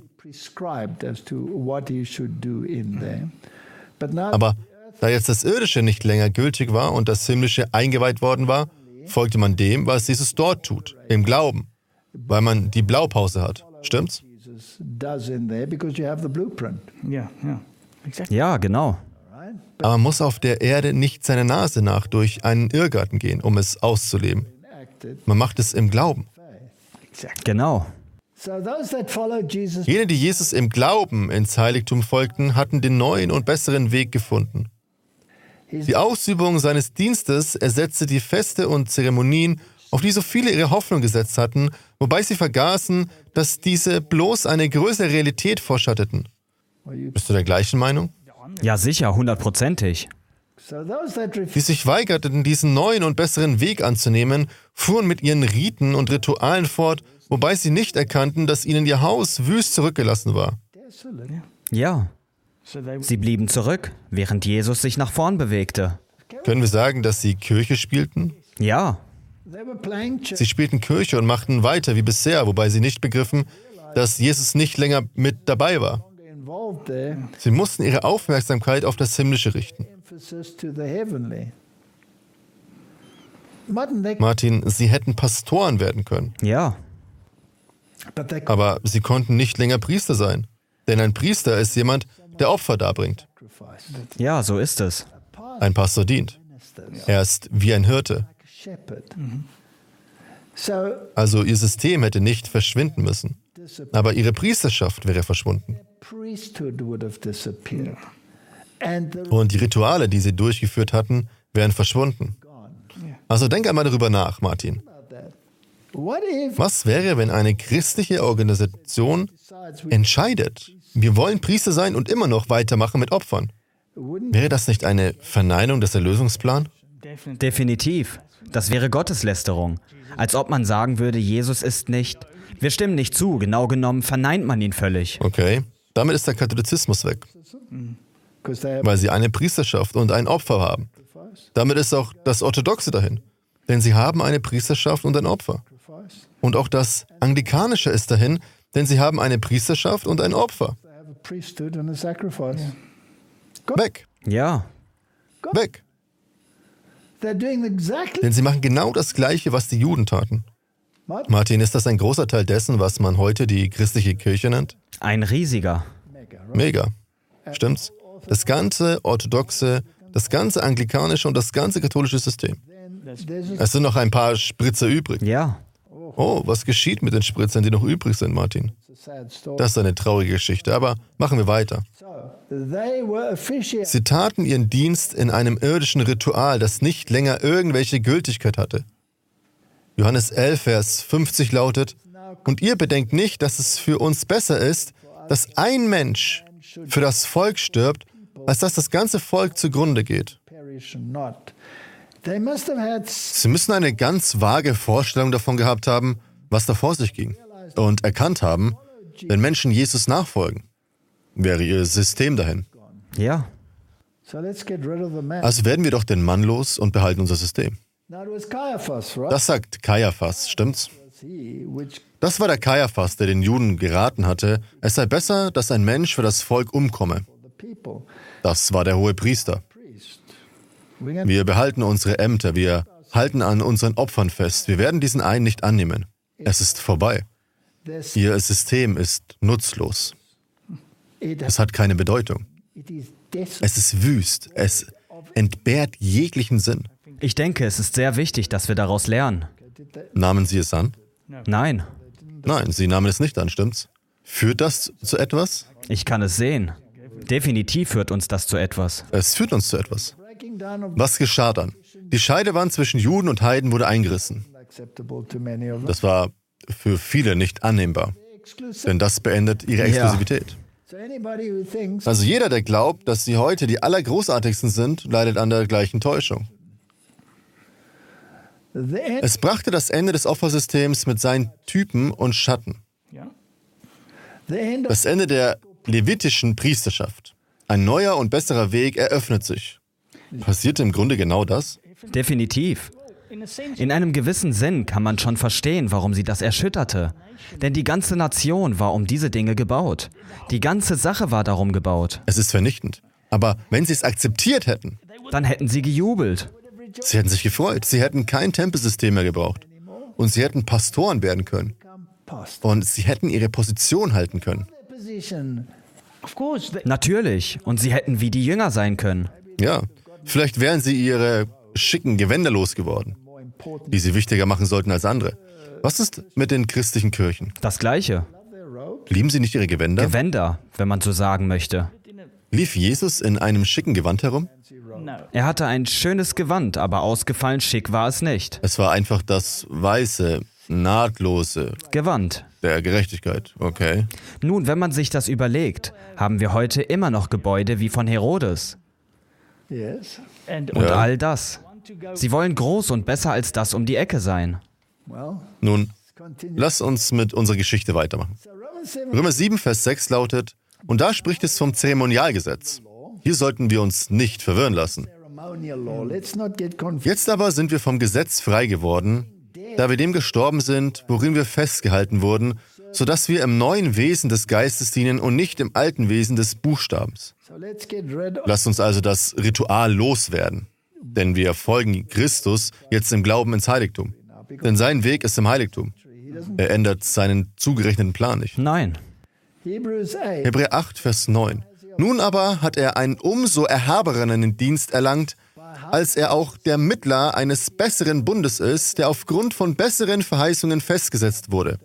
Aber da jetzt das Irdische nicht länger gültig war und das Himmlische eingeweiht worden war, folgte man dem, was Jesus dort tut, im Glauben, weil man die Blaupause hat. Stimmt's? Ja, genau. Aber man muss auf der Erde nicht seiner Nase nach durch einen Irrgarten gehen, um es auszuleben. Man macht es im Glauben. Genau. Jene, die Jesus im Glauben ins Heiligtum folgten, hatten den neuen und besseren Weg gefunden. Die Ausübung seines Dienstes ersetzte die Feste und Zeremonien, auf die so viele ihre Hoffnung gesetzt hatten, wobei sie vergaßen, dass diese bloß eine größere Realität vorschatteten. Bist du der gleichen Meinung? Ja, sicher, 100%ig. Die sich weigerten, diesen neuen und besseren Weg anzunehmen, fuhren mit ihren Riten und Ritualen fort, wobei sie nicht erkannten, dass ihnen ihr Haus wüst zurückgelassen war. Ja. Sie blieben zurück, während Jesus sich nach vorn bewegte. Können wir sagen, dass sie Kirche spielten? Ja. Sie spielten Kirche und machten weiter wie bisher, wobei sie nicht begriffen, dass Jesus nicht länger mit dabei war. Sie mussten ihre Aufmerksamkeit auf das Himmlische richten. Martin, sie hätten Pastoren werden können. Ja. Aber sie konnten nicht länger Priester sein. Denn ein Priester ist jemand, der Opfer darbringt. Ja, so ist es. Ein Pastor dient. Er ist wie ein Hirte. Also ihr System hätte nicht verschwinden müssen. Aber ihre Priesterschaft wäre verschwunden. Und die Rituale, die sie durchgeführt hatten, wären verschwunden. Also denk einmal darüber nach, Martin. Was wäre, wenn eine christliche Organisation entscheidet, wir wollen Priester sein und immer noch weitermachen mit Opfern? Wäre das nicht eine Verneinung des Erlösungsplans? Definitiv. Das wäre Gotteslästerung. Als ob man sagen würde, Jesus ist nicht. Wir stimmen nicht zu. Genau genommen verneint man ihn völlig. Okay, damit ist der Katholizismus weg. Weil sie eine Priesterschaft und ein Opfer haben. Damit ist auch das Orthodoxe dahin. Denn sie haben eine Priesterschaft und ein Opfer. Und auch das Anglikanische ist dahin, denn sie haben eine Priesterschaft und ein Opfer. Weg. Ja. Weg. Denn sie machen genau das Gleiche, was die Juden taten. Martin, ist das ein großer Teil dessen, was man heute die christliche Kirche nennt? Ein riesiger. Mega. Stimmt's? Das ganze Orthodoxe, das ganze Anglikanische und das ganze katholische System. Es sind noch ein paar Spritzer übrig. Ja. Oh, was geschieht mit den Spritzern, die noch übrig sind, Martin? Das ist eine traurige Geschichte, aber machen wir weiter. Sie taten ihren Dienst in einem irdischen Ritual, das nicht länger irgendwelche Gültigkeit hatte. Johannes 11, Vers 50 lautet, und ihr bedenkt nicht, dass es für uns besser ist, dass ein Mensch für das Volk stirbt, als dass das ganze Volk zugrunde geht. Sie müssen eine ganz vage Vorstellung davon gehabt haben, was da vor sich ging. Und erkannt haben, wenn Menschen Jesus nachfolgen, wäre ihr System dahin. Ja. Also werden wir doch den Mann los und behalten unser System. Das sagt Kaiaphas, stimmt's? Das war der Kaiaphas, der den Juden geraten hatte, es sei besser, dass ein Mensch für das Volk umkomme. Das war der Hohepriester. Wir behalten unsere Ämter, wir halten an unseren Opfern fest. Wir werden diesen einen nicht annehmen. Es ist vorbei. Ihr System ist nutzlos. Es hat keine Bedeutung. Es ist wüst. Es entbehrt jeglichen Sinn. Ich denke, es ist sehr wichtig, dass wir daraus lernen. Nahmen Sie es an? Nein. Nein, Sie nahmen es nicht an, stimmt's? Führt das zu etwas? Ich kann es sehen. Definitiv führt uns das zu etwas. Es führt uns zu etwas. Was geschah dann? Die Scheidewand zwischen Juden und Heiden wurde eingerissen. Das war für viele nicht annehmbar, denn das beendet ihre Exklusivität. Also jeder, der glaubt, dass sie heute die Allergroßartigsten sind, leidet an der gleichen Täuschung. Es brachte das Ende des Opfersystems mit seinen Typen und Schatten. Das Ende der levitischen Priesterschaft. Ein neuer und besserer Weg eröffnet sich. Passierte im Grunde genau das? Definitiv. In einem gewissen Sinn kann man schon verstehen, warum sie das erschütterte. Denn die ganze Nation war um diese Dinge gebaut. Die ganze Sache war darum gebaut. Es ist vernichtend. Aber wenn sie es akzeptiert hätten, dann hätten sie gejubelt. Sie hätten sich gefreut. Sie hätten kein Tempelsystem mehr gebraucht. Und sie hätten Pastoren werden können. Und sie hätten ihre Position halten können. Natürlich. Und sie hätten wie die Jünger sein können. Ja. Vielleicht wären sie ihre schicken Gewänder losgeworden, die sie wichtiger machen sollten als andere. Was ist mit den christlichen Kirchen? Das Gleiche. Lieben sie nicht ihre Gewänder? Gewänder, wenn man so sagen möchte. Lief Jesus in einem schicken Gewand herum? Er hatte ein schönes Gewand, aber ausgefallen schick war es nicht. Es war einfach das weiße, nahtlose Gewand der Gerechtigkeit, okay. Nun, wenn man sich das überlegt, haben wir heute immer noch Gebäude wie von Herodes. Und all das. Sie wollen groß und besser als das um die Ecke sein. Nun, lass uns mit unserer Geschichte weitermachen. Römer 7, Vers 6 lautet, und da spricht es vom Zeremonialgesetz. Hier sollten wir uns nicht verwirren lassen. Jetzt aber sind wir vom Gesetz frei geworden, da wir dem gestorben sind, worin wir festgehalten wurden, sodass wir im neuen Wesen des Geistes dienen und nicht im alten Wesen des Buchstabens. Lasst uns also das Ritual loswerden, denn wir folgen Christus jetzt im Glauben ins Heiligtum. Denn sein Weg ist im Heiligtum. Er ändert seinen zugerechneten Plan nicht. Nein. Hebräer 8, Vers 9. Nun aber hat er einen umso erhabeneren Dienst erlangt, als er auch der Mittler eines besseren Bundes ist, der aufgrund von besseren Verheißungen festgesetzt wurde.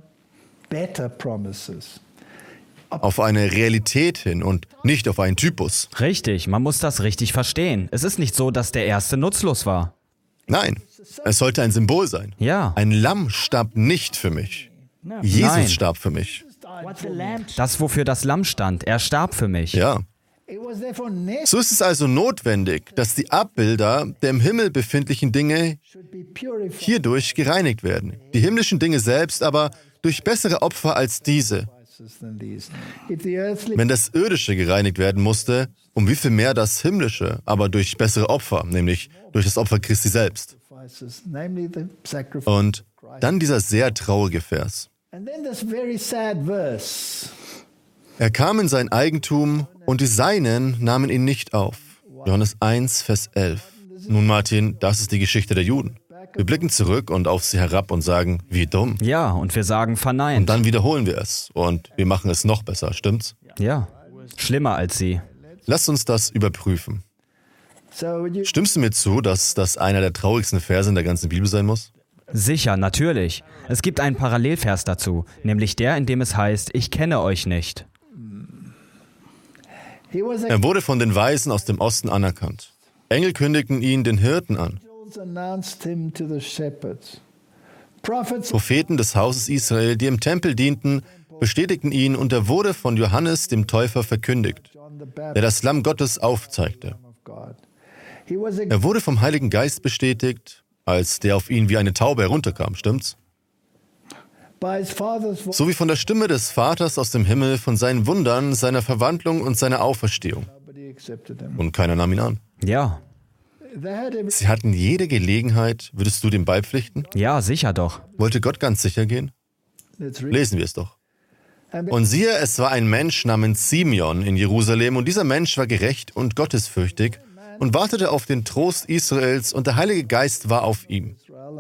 Auf eine Realität hin und nicht auf einen Typus. Richtig, man muss das richtig verstehen. Es ist nicht so, dass der erste nutzlos war. Nein, es sollte ein Symbol sein. Ja. Ein Lamm starb nicht für mich. Jesus Nein. starb für mich. Das, wofür das Lamm stand, er starb für mich. Ja. So ist es also notwendig, dass die Abbilder der im Himmel befindlichen Dinge hierdurch gereinigt werden. Die himmlischen Dinge selbst aber durch bessere Opfer als diese. Wenn das Irdische gereinigt werden musste, um wie viel mehr das Himmlische, aber durch bessere Opfer, nämlich durch das Opfer Christi selbst. Und dann dieser sehr traurige Vers. Er kam in sein Eigentum und die Seinen nahmen ihn nicht auf. Johannes 1, Vers 11. Nun Martin, das ist die Geschichte der Juden. Wir blicken zurück und auf sie herab und sagen, wie dumm. Ja, und wir sagen verneint. Und dann wiederholen wir es und wir machen es noch besser, stimmt's? Ja, schlimmer als sie. Lasst uns das überprüfen. Stimmst du mir zu, dass das einer der traurigsten Verse in der ganzen Bibel sein muss? Sicher, natürlich. Es gibt einen Parallelvers dazu, nämlich der, in dem es heißt, ich kenne euch nicht. Er wurde von den Weisen aus dem Osten anerkannt. Engel kündigten ihn den Hirten an. Propheten des Hauses Israel, die im Tempel dienten, bestätigten ihn und er wurde von Johannes dem Täufer verkündigt, der das Lamm Gottes aufzeigte. Er wurde vom Heiligen Geist bestätigt, als der auf ihn wie eine Taube herunterkam, stimmt's? So wie von der Stimme des Vaters aus dem Himmel, von seinen Wundern, seiner Verwandlung und seiner Auferstehung. Und keiner nahm ihn an. Ja. Sie hatten jede Gelegenheit, würdest du dem beipflichten? Ja, sicher doch. Wollte Gott ganz sicher gehen? Lesen wir es doch. Und siehe, es war ein Mensch namens Simeon in Jerusalem, und dieser Mensch war gerecht und gottesfürchtig und wartete auf den Trost Israels, und der Heilige Geist war auf ihm.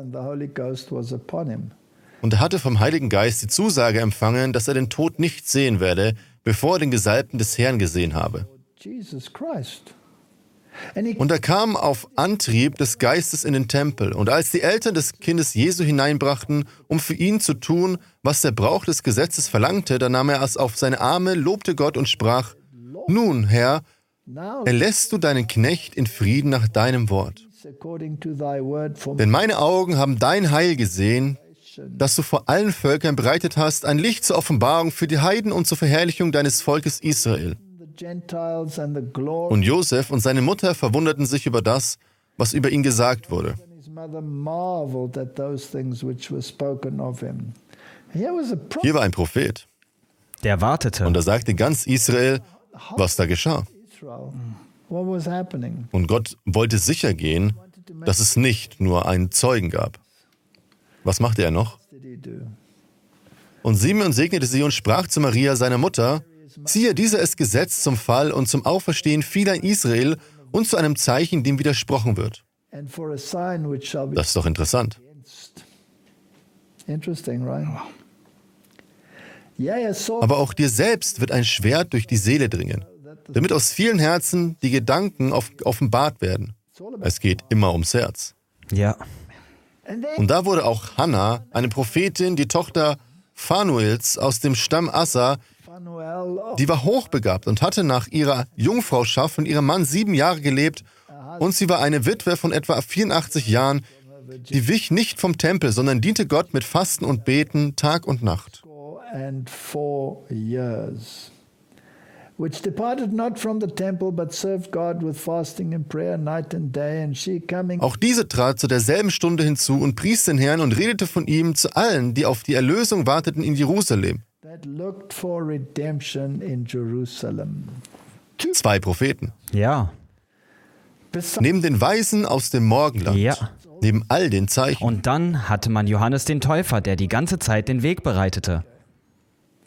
Und er hatte vom Heiligen Geist die Zusage empfangen, dass er den Tod nicht sehen werde, bevor er den Gesalbten des Herrn gesehen habe. Und er kam auf Antrieb des Geistes in den Tempel. Und als die Eltern des Kindes Jesu hineinbrachten, um für ihn zu tun, was der Brauch des Gesetzes verlangte, da nahm er es auf seine Arme, lobte Gott und sprach, nun, Herr, erlässt du deinen Knecht in Frieden nach deinem Wort. Denn meine Augen haben dein Heil gesehen, das du vor allen Völkern bereitet hast, ein Licht zur Offenbarung für die Heiden und zur Verherrlichung deines Volkes Israel. Und Josef und seine Mutter verwunderten sich über das, was über ihn gesagt wurde. Hier war ein Prophet. Der wartete. Und er sagte ganz Israel, was da geschah. Und Gott wollte sicher gehen, dass es nicht nur einen Zeugen gab. Was machte er noch? Und Simeon segnete sie und sprach zu Maria, seiner Mutter, siehe, dieser ist gesetzt zum Fall und zum Auferstehen vieler in Israel und zu einem Zeichen, dem widersprochen wird. Das ist doch interessant. Aber auch dir selbst wird ein Schwert durch die Seele dringen, damit aus vielen Herzen die Gedanken offenbart werden. Es geht immer ums Herz. Ja. Und da wurde auch Hannah, eine Prophetin, die Tochter Phanuels aus dem Stamm Assa, die war hochbegabt und hatte nach ihrer Jungfrauschaft von ihrem Mann 7 Jahre gelebt, und sie war eine Witwe von etwa 84 Jahren, die wich nicht vom Tempel, sondern diente Gott mit Fasten und Beten Tag und Nacht. Which departed not from the temple, but served God with fasting and prayer night and day, and she coming. Auch diese trat zu derselben Stunde hinzu und pries den Herrn und redete von ihm zu allen, die auf die Erlösung warteten in Jerusalem. That looked for redemption in Jerusalem. 2 Propheten. Ja. Neben den Weisen aus dem Morgenland. Ja. Neben all den Zeichen. Und dann hatte man Johannes den Täufer, der die ganze Zeit den Weg bereitete.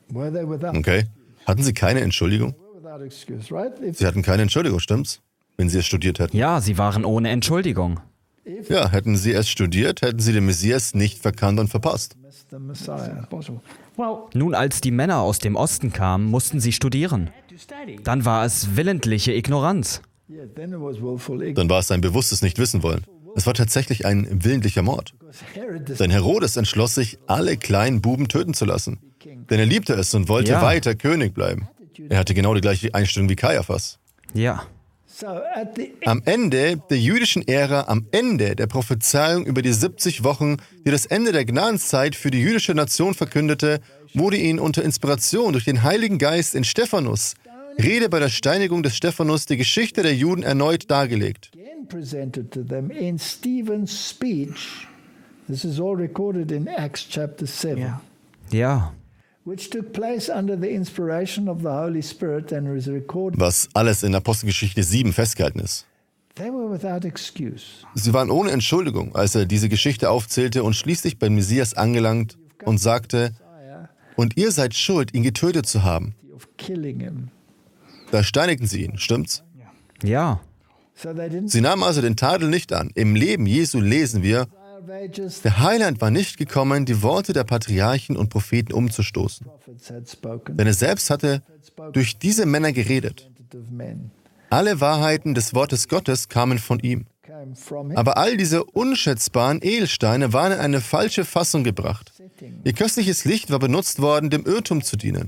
Okay. Hatten sie keine Entschuldigung? Sie hatten keine Entschuldigung, stimmt's? Wenn sie es studiert hätten. Ja, sie waren ohne Entschuldigung. Ja, hätten sie es studiert, hätten sie den Messias nicht verkannt und verpasst. Nun, als die Männer aus dem Osten kamen, mussten sie studieren. Dann war es willentliche Ignoranz. Dann war es ein bewusstes Nichtwissenwollen. Es war tatsächlich ein willentlicher Mord. Denn Herodes entschloss sich, alle kleinen Buben töten zu lassen. Denn er liebte es und wollte weiter König bleiben. Er hatte genau die gleiche Einstellung wie Kaiaphas. Ja. Am Ende der jüdischen Ära, am Ende der Prophezeiung über die 70 Wochen, die das Ende der Gnadenzeit für die jüdische Nation verkündete, wurde ihnen unter Inspiration durch den Heiligen Geist in Stephanus, Rede bei der Steinigung des Stephanus, die Geschichte der Juden erneut dargelegt. Ja. Was alles in Apostelgeschichte 7 festgehalten ist. Sie waren ohne Entschuldigung, als er diese Geschichte aufzählte und schließlich beim Messias angelangt und sagte, und ihr seid schuld, ihn getötet zu haben. Da steinigten sie ihn, stimmt's? Ja. Sie nahmen also den Tadel nicht an. Im Leben Jesu lesen wir, der Heiland war nicht gekommen, die Worte der Patriarchen und Propheten umzustoßen. Denn er selbst hatte durch diese Männer geredet. Alle Wahrheiten des Wortes Gottes kamen von ihm. Aber all diese unschätzbaren Edelsteine waren in eine falsche Fassung gebracht. Ihr köstliches Licht war benutzt worden, dem Irrtum zu dienen.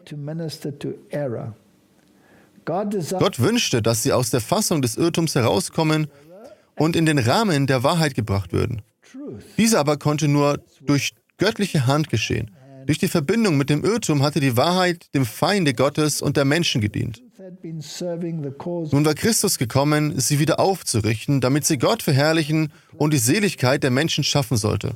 Gott wünschte, dass sie aus der Fassung des Irrtums herauskommen und in den Rahmen der Wahrheit gebracht würden. Diese aber konnte nur durch göttliche Hand geschehen. Durch die Verbindung mit dem Irrtum hatte die Wahrheit dem Feinde Gottes und der Menschen gedient. Nun war Christus gekommen, sie wieder aufzurichten, damit sie Gott verherrlichen und die Seligkeit der Menschen schaffen sollte.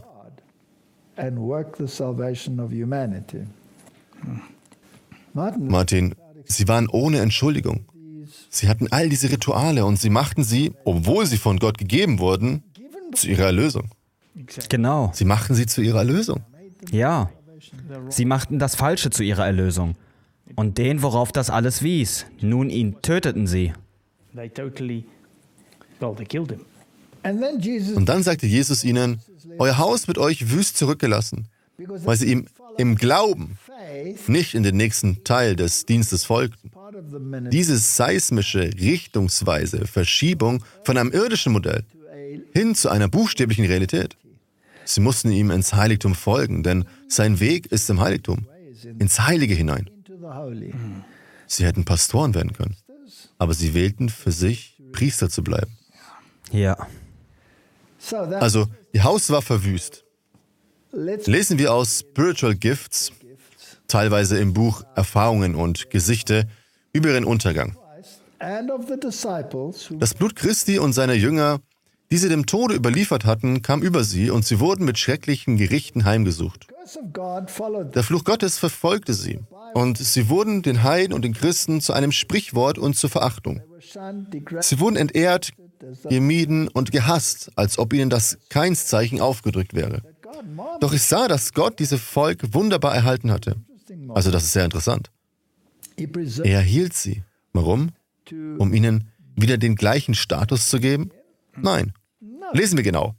Martin, sie waren ohne Entschuldigung. Sie hatten all diese Rituale und sie machten sie, obwohl sie von Gott gegeben wurden, zu ihrer Erlösung. Genau. Sie machten sie zu ihrer Erlösung. Ja. Sie machten das Falsche zu ihrer Erlösung. Und den, worauf das alles wies, nun ihn töteten sie. Und dann sagte Jesus ihnen, euer Haus wird euch wüst zurückgelassen, weil sie ihm im Glauben nicht in den nächsten Teil des Dienstes folgten. Diese seismische, richtungsweise Verschiebung von einem irdischen Modell hin zu einer buchstäblichen Realität. Sie mussten ihm ins Heiligtum folgen, denn sein Weg ist im Heiligtum, ins Heilige hinein. Sie hätten Pastoren werden können, aber sie wählten für sich, Priester zu bleiben. Ja. Also, ihr Haus war verwüst. Lesen wir aus Spiritual Gifts, teilweise im Buch Erfahrungen und Gesichte, über ihren Untergang. Das Blut Christi und seiner Jünger, die sie dem Tode überliefert hatten, kam über sie und sie wurden mit schrecklichen Gerichten heimgesucht. Der Fluch Gottes verfolgte sie und sie wurden den Heiden und den Christen zu einem Sprichwort und zur Verachtung. Sie wurden entehrt, gemieden und gehasst, als ob ihnen das Keinszeichen aufgedrückt wäre. Doch ich sah, dass Gott dieses Volk wunderbar erhalten hatte. Also das ist sehr interessant. Er erhielt sie. Warum? Um ihnen wieder den gleichen Status zu geben? Nein. Lesen wir genau.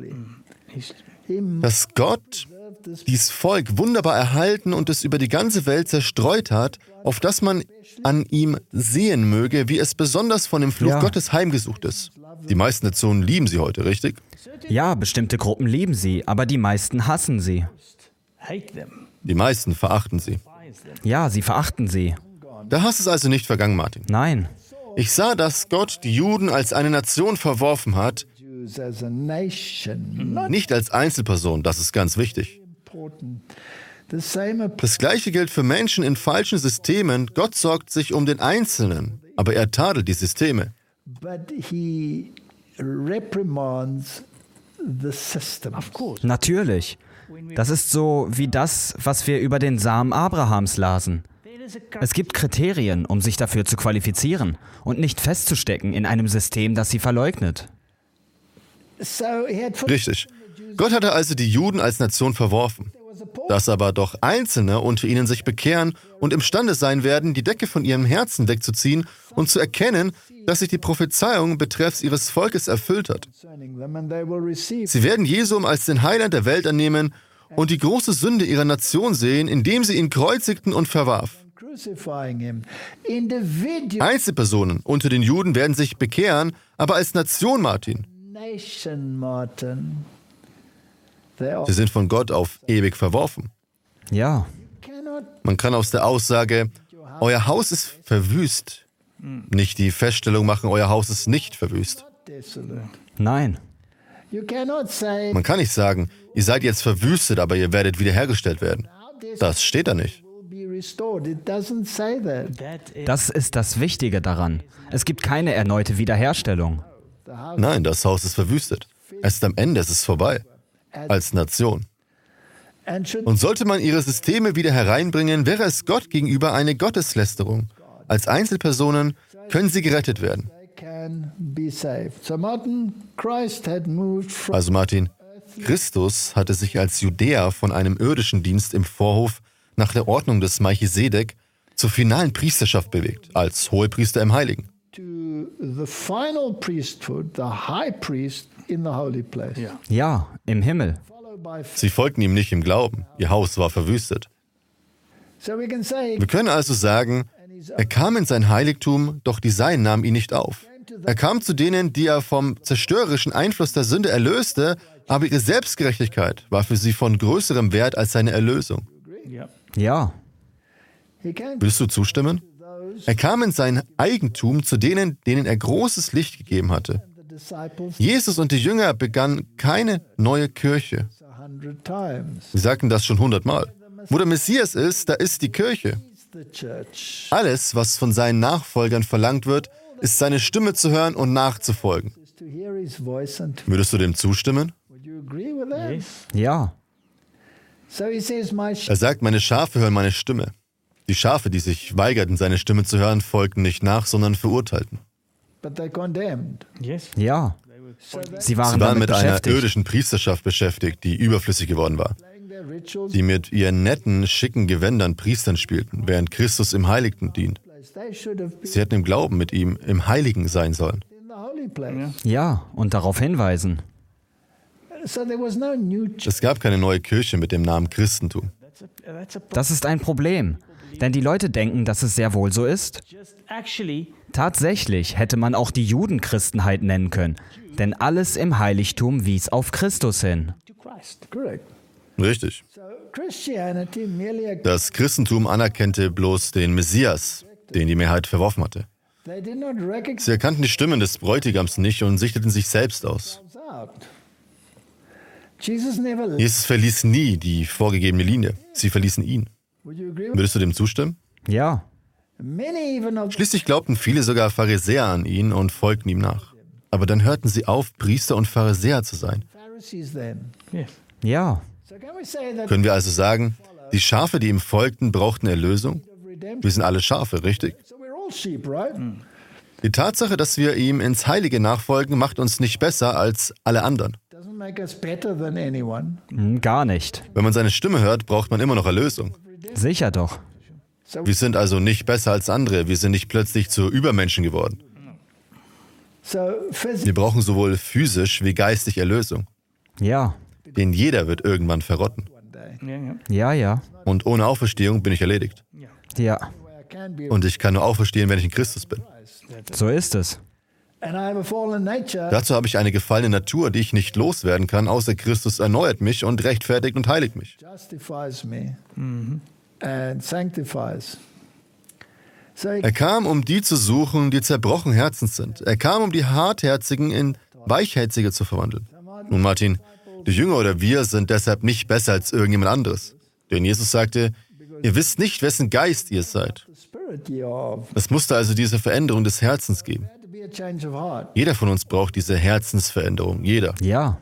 Dass Gott dieses Volk wunderbar erhalten und es über die ganze Welt zerstreut hat, auf dass man an ihm sehen möge, wie es besonders von dem Fluch Gottes heimgesucht ist. Die meisten Nationen lieben sie heute, richtig? Ja, bestimmte Gruppen lieben sie, aber die meisten hassen sie. Die meisten verachten sie. Ja, sie verachten sie. Der Hass ist also nicht vergangen, Martin. Nein. Ich sah, dass Gott die Juden als eine Nation verworfen hat, nicht als Einzelperson, das ist ganz wichtig. Das Gleiche gilt für Menschen in falschen Systemen. Gott sorgt sich um den Einzelnen, aber er tadelt die Systeme. Natürlich. Das ist so wie das, was wir über den Samen Abrahams lasen. Es gibt Kriterien, um sich dafür zu qualifizieren und nicht festzustecken in einem System, das sie verleugnet. Richtig. Gott hatte also die Juden als Nation verworfen. Dass aber doch Einzelne unter ihnen sich bekehren und imstande sein werden, die Decke von ihrem Herzen wegzuziehen und zu erkennen, dass sich die Prophezeiung betreffs ihres Volkes erfüllt hat. Sie werden Jesum als den Heiland der Welt annehmen und die große Sünde ihrer Nation sehen, indem sie ihn kreuzigten und verwarf. Einzelpersonen unter den Juden werden sich bekehren, aber als Nation, Martin. Sie sind von Gott auf ewig verworfen. Ja. Man kann aus der Aussage, euer Haus ist verwüst, nicht die Feststellung machen, euer Haus ist nicht verwüst. Nein. Man kann nicht sagen, ihr seid jetzt verwüstet, aber ihr werdet wiederhergestellt werden. Das steht da nicht. Das ist das Wichtige daran. Es gibt keine erneute Wiederherstellung. Nein, das Haus ist verwüstet. Erst am Ende ist es vorbei. Als Nation. Und sollte man ihre Systeme wieder hereinbringen, wäre es Gott gegenüber eine Gotteslästerung. Als Einzelpersonen können sie gerettet werden. Also Martin, Christus hatte sich als Judäer von einem irdischen Dienst im Vorhof nach der Ordnung des Melchisedek zur finalen Priesterschaft bewegt, als Hohepriester im Heiligen. Ja, im Himmel. Sie folgten ihm nicht im Glauben. Ihr Haus war verwüstet. Wir können also sagen, er kam in sein Heiligtum, doch die Seinen nahmen ihn nicht auf. Er kam zu denen, die er vom zerstörerischen Einfluss der Sünde erlöste, aber ihre Selbstgerechtigkeit war für sie von größerem Wert als seine Erlösung. Ja. Willst du zustimmen? Er kam in sein Eigentum zu denen, denen er großes Licht gegeben hatte. Jesus und die Jünger begannen keine neue Kirche. Sie sagten das schon 100-mal. Wo der Messias ist, da ist die Kirche. Alles, was von seinen Nachfolgern verlangt wird, ist seine Stimme zu hören und nachzufolgen. Würdest du dem zustimmen? Ja. Er sagt, meine Schafe hören meine Stimme. Die Schafe, die sich weigerten, seine Stimme zu hören, folgten nicht nach, sondern verurteilten. Ja. Sie waren mit einer beschäftigt. irdischen Priesterschaft beschäftigt, die überflüssig geworden war. Die mit ihren netten, schicken Gewändern Priestern spielten, während Christus im Heiligtum dient. Sie hätten im Glauben mit ihm im Heiligen sein sollen. Ja, und darauf hinweisen. Es gab keine neue Kirche mit dem Namen Christentum. Das ist ein Problem, denn die Leute denken, dass es sehr wohl so ist. Tatsächlich hätte man auch die Judenchristenheit nennen können, denn alles im Heiligtum wies auf Christus hin. Richtig. Das Christentum anerkannte bloß den Messias, den die Mehrheit verworfen hatte. Sie erkannten die Stimmen des Bräutigams nicht und sichteten sich selbst aus. Jesus verließ nie die vorgegebene Linie. Sie verließen ihn. Würdest du dem zustimmen? Ja. Schließlich glaubten viele sogar Pharisäer an ihn und folgten ihm nach. Aber dann hörten sie auf, Priester und Pharisäer zu sein. Ja. Können wir also sagen, die Schafe, die ihm folgten, brauchten Erlösung? Wir sind alle Schafe, richtig? Die Tatsache, dass wir ihm ins Heilige nachfolgen, macht uns nicht besser als alle anderen. Gar nicht. Wenn man seine Stimme hört, braucht man immer noch Erlösung. Sicher doch. Wir sind also nicht besser als andere. Wir sind nicht plötzlich zu Übermenschen geworden. Wir brauchen sowohl physisch wie geistig Erlösung. Ja. Denn jeder wird irgendwann verrotten. Ja, ja. Und ohne Auferstehung bin ich erledigt. Ja. Und ich kann nur auferstehen, wenn ich in Christus bin. So ist es. Dazu habe ich eine gefallene Natur, die ich nicht loswerden kann, außer Christus erneuert mich und rechtfertigt und heiligt mich. Er kam, um die zu suchen, die zerbrochen Herzens sind. Er kam, um die Hartherzigen in Weichherzige zu verwandeln. Nun, Martin, die Jünger oder wir sind deshalb nicht besser als irgendjemand anderes. Denn Jesus sagte, ihr wisst nicht, wessen Geist ihr seid. Es musste also diese Veränderung des Herzens geben. Jeder von uns braucht diese Herzensveränderung. Jeder. Ja.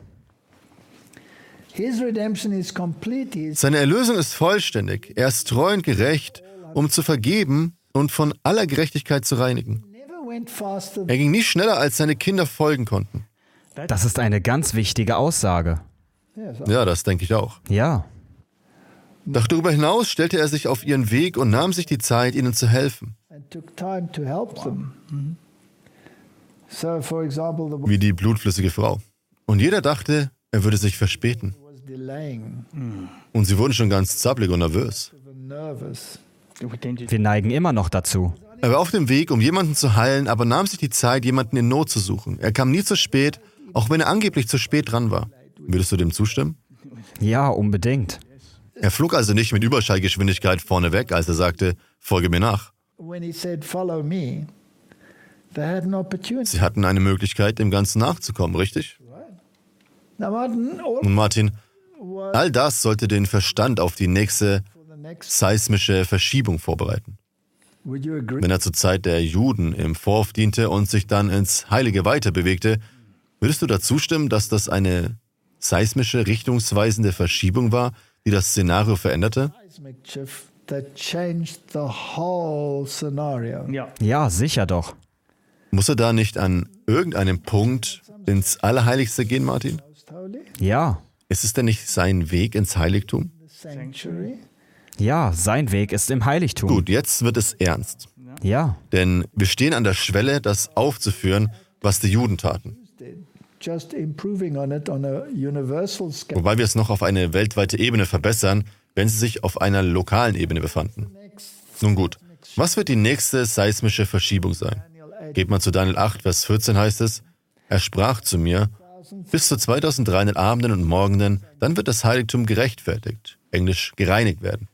Seine Erlösung ist vollständig. Er ist treu und gerecht, um zu vergeben und von aller Gerechtigkeit zu reinigen. Er ging nie schneller, als seine Kinder folgen konnten. Das ist eine ganz wichtige Aussage. Ja, das denke ich auch. Ja. Doch darüber hinaus stellte er sich auf ihren Weg und nahm sich die Zeit, ihnen zu helfen. Wie die blutflüssige Frau. Und jeder dachte, er würde sich verspäten. Und sie wurden schon ganz zappelig und nervös. Wir neigen immer noch dazu. Er war auf dem Weg, um jemanden zu heilen, aber nahm sich die Zeit, jemanden in Not zu suchen. Er kam nie zu spät, auch wenn er angeblich zu spät dran war. Würdest du dem zustimmen? Ja, unbedingt. Er flog also nicht mit Überschallgeschwindigkeit vorne weg, als er sagte, folge mir nach. Sie hatten eine Möglichkeit, dem Ganzen nachzukommen, richtig? Und Martin, all das sollte den Verstand auf die nächste seismische Verschiebung vorbereiten. Wenn er zur Zeit der Juden im Vorhof diente und sich dann ins Heilige weiter bewegte, würdest du dazu stimmen, dass das eine seismische, richtungsweisende Verschiebung war, die das Szenario veränderte? Ja, sicher doch. Muss er da nicht an irgendeinem Punkt ins Allerheiligste gehen, Martin? Ja. Ist es denn nicht sein Weg ins Heiligtum? Ja, sein Weg ist im Heiligtum. Gut, jetzt wird es ernst. Ja. Denn wir stehen an der Schwelle, das aufzuführen, was die Juden taten. Wobei wir es noch auf eine weltweite Ebene verbessern, wenn sie sich auf einer lokalen Ebene befanden. Nun gut, was wird die nächste seismische Verschiebung sein? Geht man zu Daniel 8, Vers 14 heißt es, er sprach zu mir, bis zu 2300 Abenden und Morgenden, dann wird das Heiligtum gerechtfertigt, englisch gereinigt werden.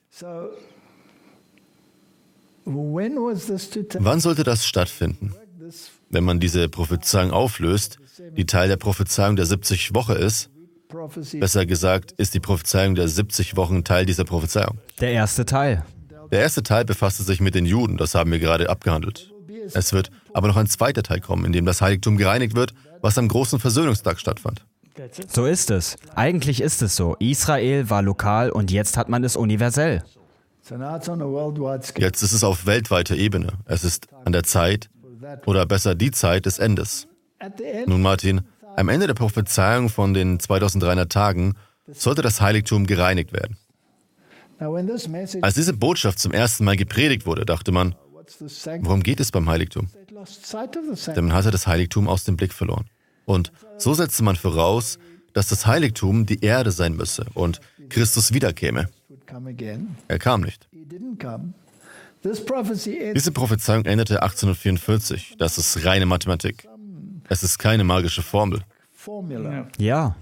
Wann sollte das stattfinden? Wenn man diese Prophezeiung auflöst, die Teil der Prophezeiung der 70 Woche ist, besser gesagt, ist die Prophezeiung der 70 Wochen Teil dieser Prophezeiung. Der erste Teil. Der erste Teil befasste sich mit den Juden, das haben wir gerade abgehandelt. Es wird aber noch ein zweiter Teil kommen, in dem das Heiligtum gereinigt wird, was am großen Versöhnungstag stattfand. So ist es. Eigentlich ist es so. Israel war lokal und jetzt hat man es universell. Jetzt ist es auf weltweiter Ebene. Es ist an der Zeit, oder besser die Zeit des Endes. Nun Martin, am Ende der Prophezeiung von den 2300 Tagen sollte das Heiligtum gereinigt werden. Als diese Botschaft zum ersten Mal gepredigt wurde, dachte man, worum geht es beim Heiligtum? Denn man hatte das Heiligtum aus dem Blick verloren. Und so setzte man voraus, dass das Heiligtum die Erde sein müsse und Christus wiederkäme. Er kam nicht. Diese Prophezeiung endete 1844. Das ist reine Mathematik. Es ist keine magische Formel. Ja.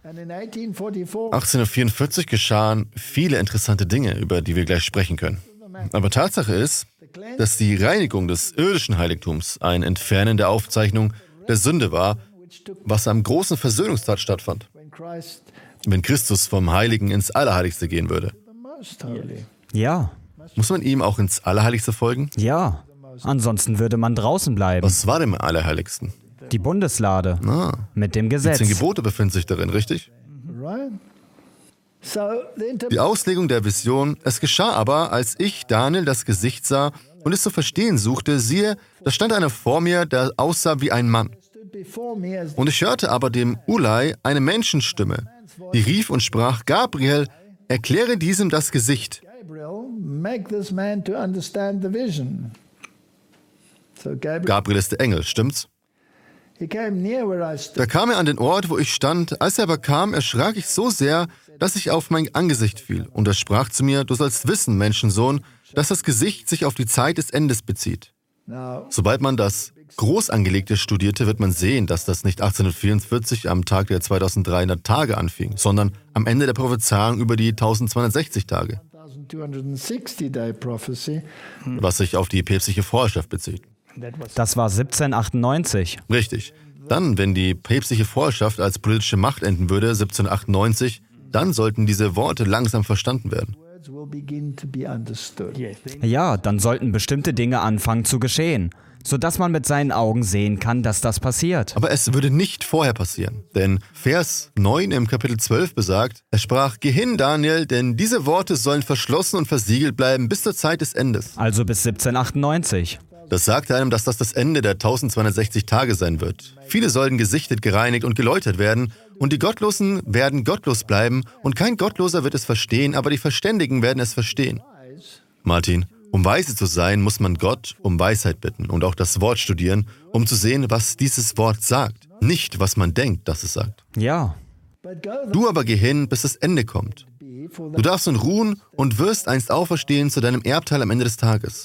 1844 geschahen viele interessante Dinge, über die wir gleich sprechen können. Aber Tatsache ist, dass die Reinigung des irdischen Heiligtums ein Entfernen der Aufzeichnung der Sünde war, was am großen Versöhnungstag stattfand, wenn Christus vom Heiligen ins Allerheiligste gehen würde. Ja. Muss man ihm auch ins Allerheiligste folgen? Ja. Ansonsten würde man draußen bleiben. Was war denn im Allerheiligsten? Die Bundeslade. Mit dem Gesetz. Die 10 Gebote befinden sich darin, richtig? Die Auslegung der Vision, es geschah aber, als ich, Daniel, das Gesicht sah und es zu verstehen suchte, siehe, da stand einer vor mir, der aussah wie ein Mann. Und ich hörte aber dem Ulai eine Menschenstimme, die rief und sprach, Gabriel, erkläre diesem das Gesicht. Gabriel ist der Engel, stimmt's? Da kam er an den Ort, wo ich stand. Als er aber kam, erschrak ich so sehr, dass ich auf mein Angesicht fiel. Und er sprach zu mir, du sollst wissen, Menschensohn, dass das Gesicht sich auf die Zeit des Endes bezieht. Sobald man das Großangelegte studierte, wird man sehen, dass das nicht 1844 am Tag der 2300 Tage anfing, sondern am Ende der Prophezeiung über die 1260 Tage, was sich auf die päpstliche Vorherrschaft bezieht. Das war 1798. Richtig. Dann, wenn die päpstliche Vorherrschaft als politische Macht enden würde, 1798, dann sollten diese Worte langsam verstanden werden. Ja, dann sollten bestimmte Dinge anfangen zu geschehen, sodass man mit seinen Augen sehen kann, dass das passiert. Aber es würde nicht vorher passieren, denn Vers 9 im Kapitel 12 besagt, er sprach, geh hin, Daniel, denn diese Worte sollen verschlossen und versiegelt bleiben bis zur Zeit des Endes. Also bis 1798. Das sagte einem, dass das Ende der 1260 Tage sein wird. Viele sollen gesichtet, gereinigt und geläutert werden und die Gottlosen werden gottlos bleiben und kein Gottloser wird es verstehen, aber die Verständigen werden es verstehen. Martin, um weise zu sein, muss man Gott um Weisheit bitten und auch das Wort studieren, um zu sehen, was dieses Wort sagt, nicht was man denkt, dass es sagt. Ja. Du aber geh hin, bis das Ende kommt. Du darfst nun ruhen und wirst einst auferstehen zu deinem Erbteil am Ende des Tages.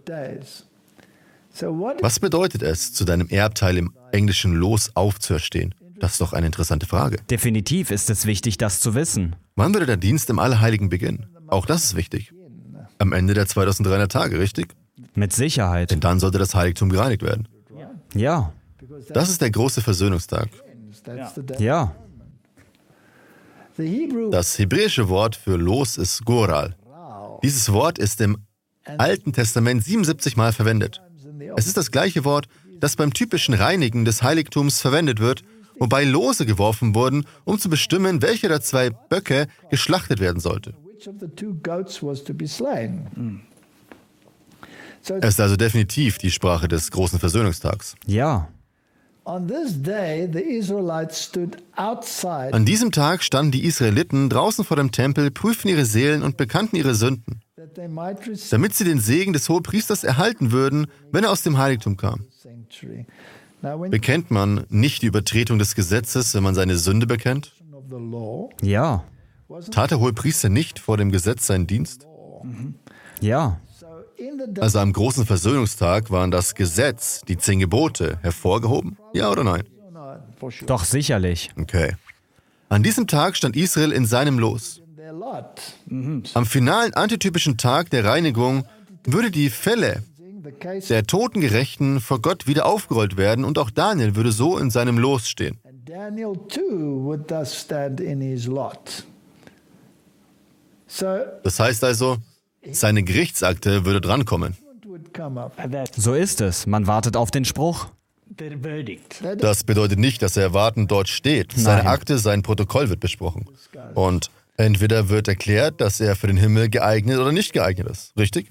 Was bedeutet es, zu deinem Erbteil im englischen Los aufzuerstehen? Das ist doch eine interessante Frage. Definitiv ist es wichtig, das zu wissen. Wann würde der Dienst im Allerheiligen beginnen? Auch das ist wichtig. Am Ende der 2300 Tage, richtig? Mit Sicherheit. Denn dann sollte das Heiligtum gereinigt werden. Ja. Das ist der große Versöhnungstag. Ja. Das hebräische Wort für Los ist Goral. Dieses Wort ist im Alten Testament 77 Mal verwendet. Es ist das gleiche Wort, das beim typischen Reinigen des Heiligtums verwendet wird, wobei Lose geworfen wurden, um zu bestimmen, welcher der zwei Böcke geschlachtet werden sollte. Es ist also definitiv die Sprache des großen Versöhnungstags. Ja. An diesem Tag standen die Israeliten draußen vor dem Tempel, prüften ihre Seelen und bekannten ihre Sünden, damit sie den Segen des Hohepriesters erhalten würden, wenn er aus dem Heiligtum kam. Bekennt man nicht die Übertretung des Gesetzes, wenn man seine Sünde bekennt? Ja. Tat der Hohepriester nicht vor dem Gesetz seinen Dienst? Ja. Also am großen Versöhnungstag waren das Gesetz, die 10 Gebote, hervorgehoben? Ja oder nein? Doch sicherlich. Okay. An diesem Tag stand Israel in seinem Los. Am finalen antitypischen Tag der Reinigung würde die Fälle der toten Gerechten vor Gott wieder aufgerollt werden und auch Daniel würde so in seinem Los stehen. Das heißt also, seine Gerichtsakte würde drankommen. So ist es. Man wartet auf den Spruch. Das bedeutet nicht, dass er wartend dort steht. Seine Akte, sein Protokoll wird besprochen. Und entweder wird erklärt, dass er für den Himmel geeignet oder nicht geeignet ist. Richtig?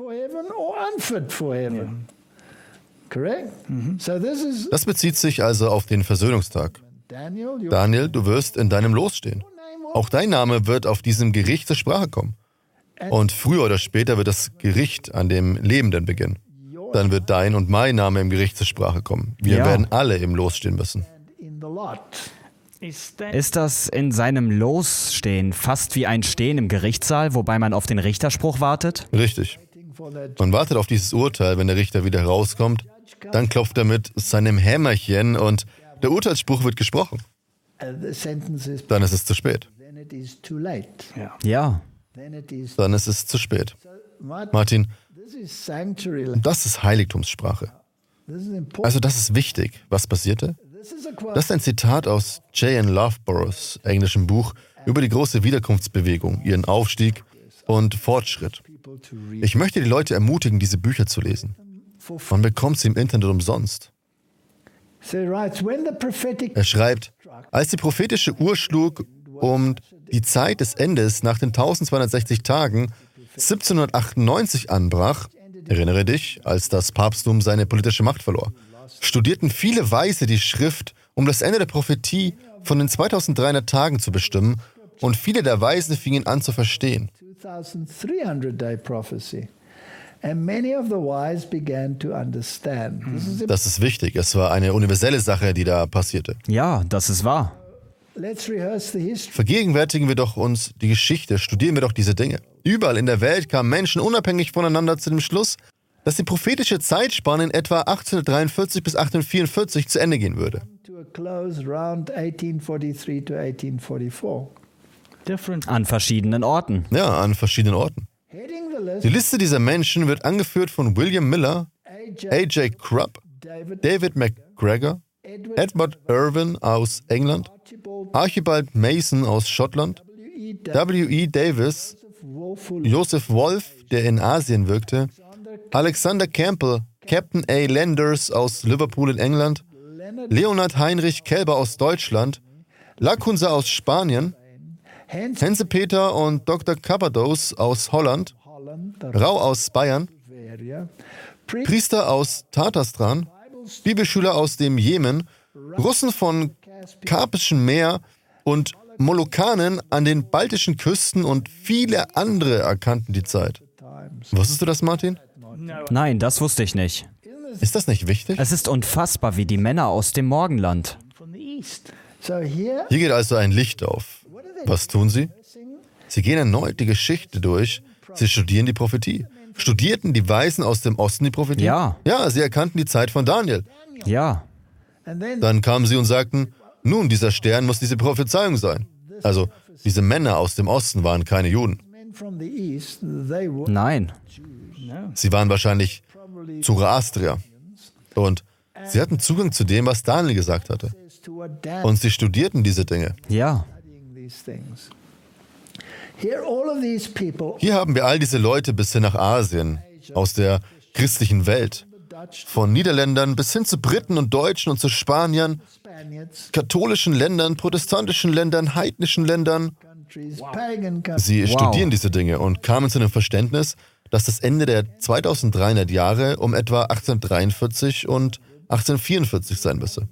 Das bezieht sich also auf den Versöhnungstag. Daniel, du wirst in deinem Los stehen. Auch dein Name wird auf diesem Gericht zur Sprache kommen. Und früher oder später wird das Gericht an dem Lebenden beginnen. Dann wird dein und mein Name im Gericht zur Sprache kommen. Wir werden alle im Los stehen müssen. Ist das in seinem Losstehen fast wie ein Stehen im Gerichtssaal, wobei man auf den Richterspruch wartet? Richtig. Man wartet auf dieses Urteil, wenn der Richter wieder herauskommt. Dann klopft er mit seinem Hämmerchen und der Urteilsspruch wird gesprochen. Dann ist es zu spät. Ja. Dann ist es zu spät. Martin, das ist Heiligtumssprache. Also das ist wichtig. Was passierte? Das ist ein Zitat aus J.N. Loughboroughs englischem Buch über die große Wiederkunftsbewegung, ihren Aufstieg und Fortschritt. Ich möchte die Leute ermutigen, diese Bücher zu lesen. Man bekommt sie im Internet umsonst. Er schreibt, als die prophetische Uhr schlug um die Zeit des Endes nach den 1260 Tagen 1798 anbrach, erinnere dich, als das Papsttum seine politische Macht verlor, studierten viele Weise die Schrift, um das Ende der Prophetie von den 2300 Tagen zu bestimmen, und viele der Weisen fingen an zu verstehen. Das ist wichtig. Es war eine universelle Sache, die da passierte. Ja, das ist wahr. Vergegenwärtigen wir doch uns die Geschichte, studieren wir doch diese Dinge. Überall in der Welt kamen Menschen unabhängig voneinander zu dem Schluss, dass die prophetische Zeitspanne in etwa 1843 bis 1844 zu Ende gehen würde. An verschiedenen Orten. Ja, an verschiedenen Orten. Die Liste dieser Menschen wird angeführt von William Miller, A.J. Krupp, David McGregor, Edward Irwin aus England, Archibald Mason aus Schottland, W.E. Davis, Joseph Wolf, der in Asien wirkte, Alexander Campbell, Captain A. Landers aus Liverpool in England, Leonhard Heinrich Kelber aus Deutschland, Lacunza aus Spanien, Hense Peter und Dr. Cabados aus Holland, Rau aus Bayern, Priester aus Tatastran, Bibelschüler aus dem Jemen, Russen von Kaspischen Meer und Molukanen an den baltischen Küsten und viele andere erkannten die Zeit. Wusstest du das, Martin? Nein, das wusste ich nicht. Ist das nicht wichtig? Es ist unfassbar, wie die Männer aus dem Morgenland. Hier geht also ein Licht auf. Was tun sie? Sie gehen erneut die Geschichte durch. Sie studieren die Prophetie. Studierten die Weisen aus dem Osten die Prophetie? Ja. Ja, sie erkannten die Zeit von Daniel. Ja. Dann kamen sie und sagten, nun, dieser Stern muss diese Prophezeiung sein. Also, diese Männer aus dem Osten waren keine Juden. Nein. Sie waren wahrscheinlich Zoroastrier. Und sie hatten Zugang zu dem, was Daniel gesagt hatte. Und sie studierten diese Dinge. Ja. Hier haben wir all diese Leute bis hin nach Asien, aus der christlichen Welt. Von Niederländern bis hin zu Briten und Deutschen und zu Spaniern, katholischen Ländern, protestantischen Ländern, heidnischen Ländern. Sie studieren diese Dinge und kamen zu dem Verständnis, dass das Ende der 2300 Jahre um etwa 1843 und 1844 sein müsse.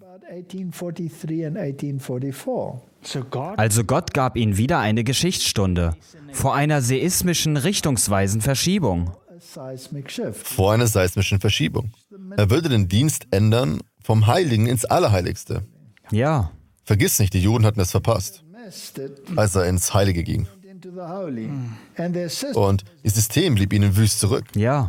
Also Gott gab ihnen wieder eine Geschichtsstunde vor einer seismischen richtungsweisen Verschiebung. Vor einer seismischen Verschiebung. Er würde den Dienst ändern vom Heiligen ins Allerheiligste. Ja. Vergiss nicht, die Juden hatten es verpasst, als er ins Heilige ging. Und ihr System blieb ihnen wüst zurück. Ja.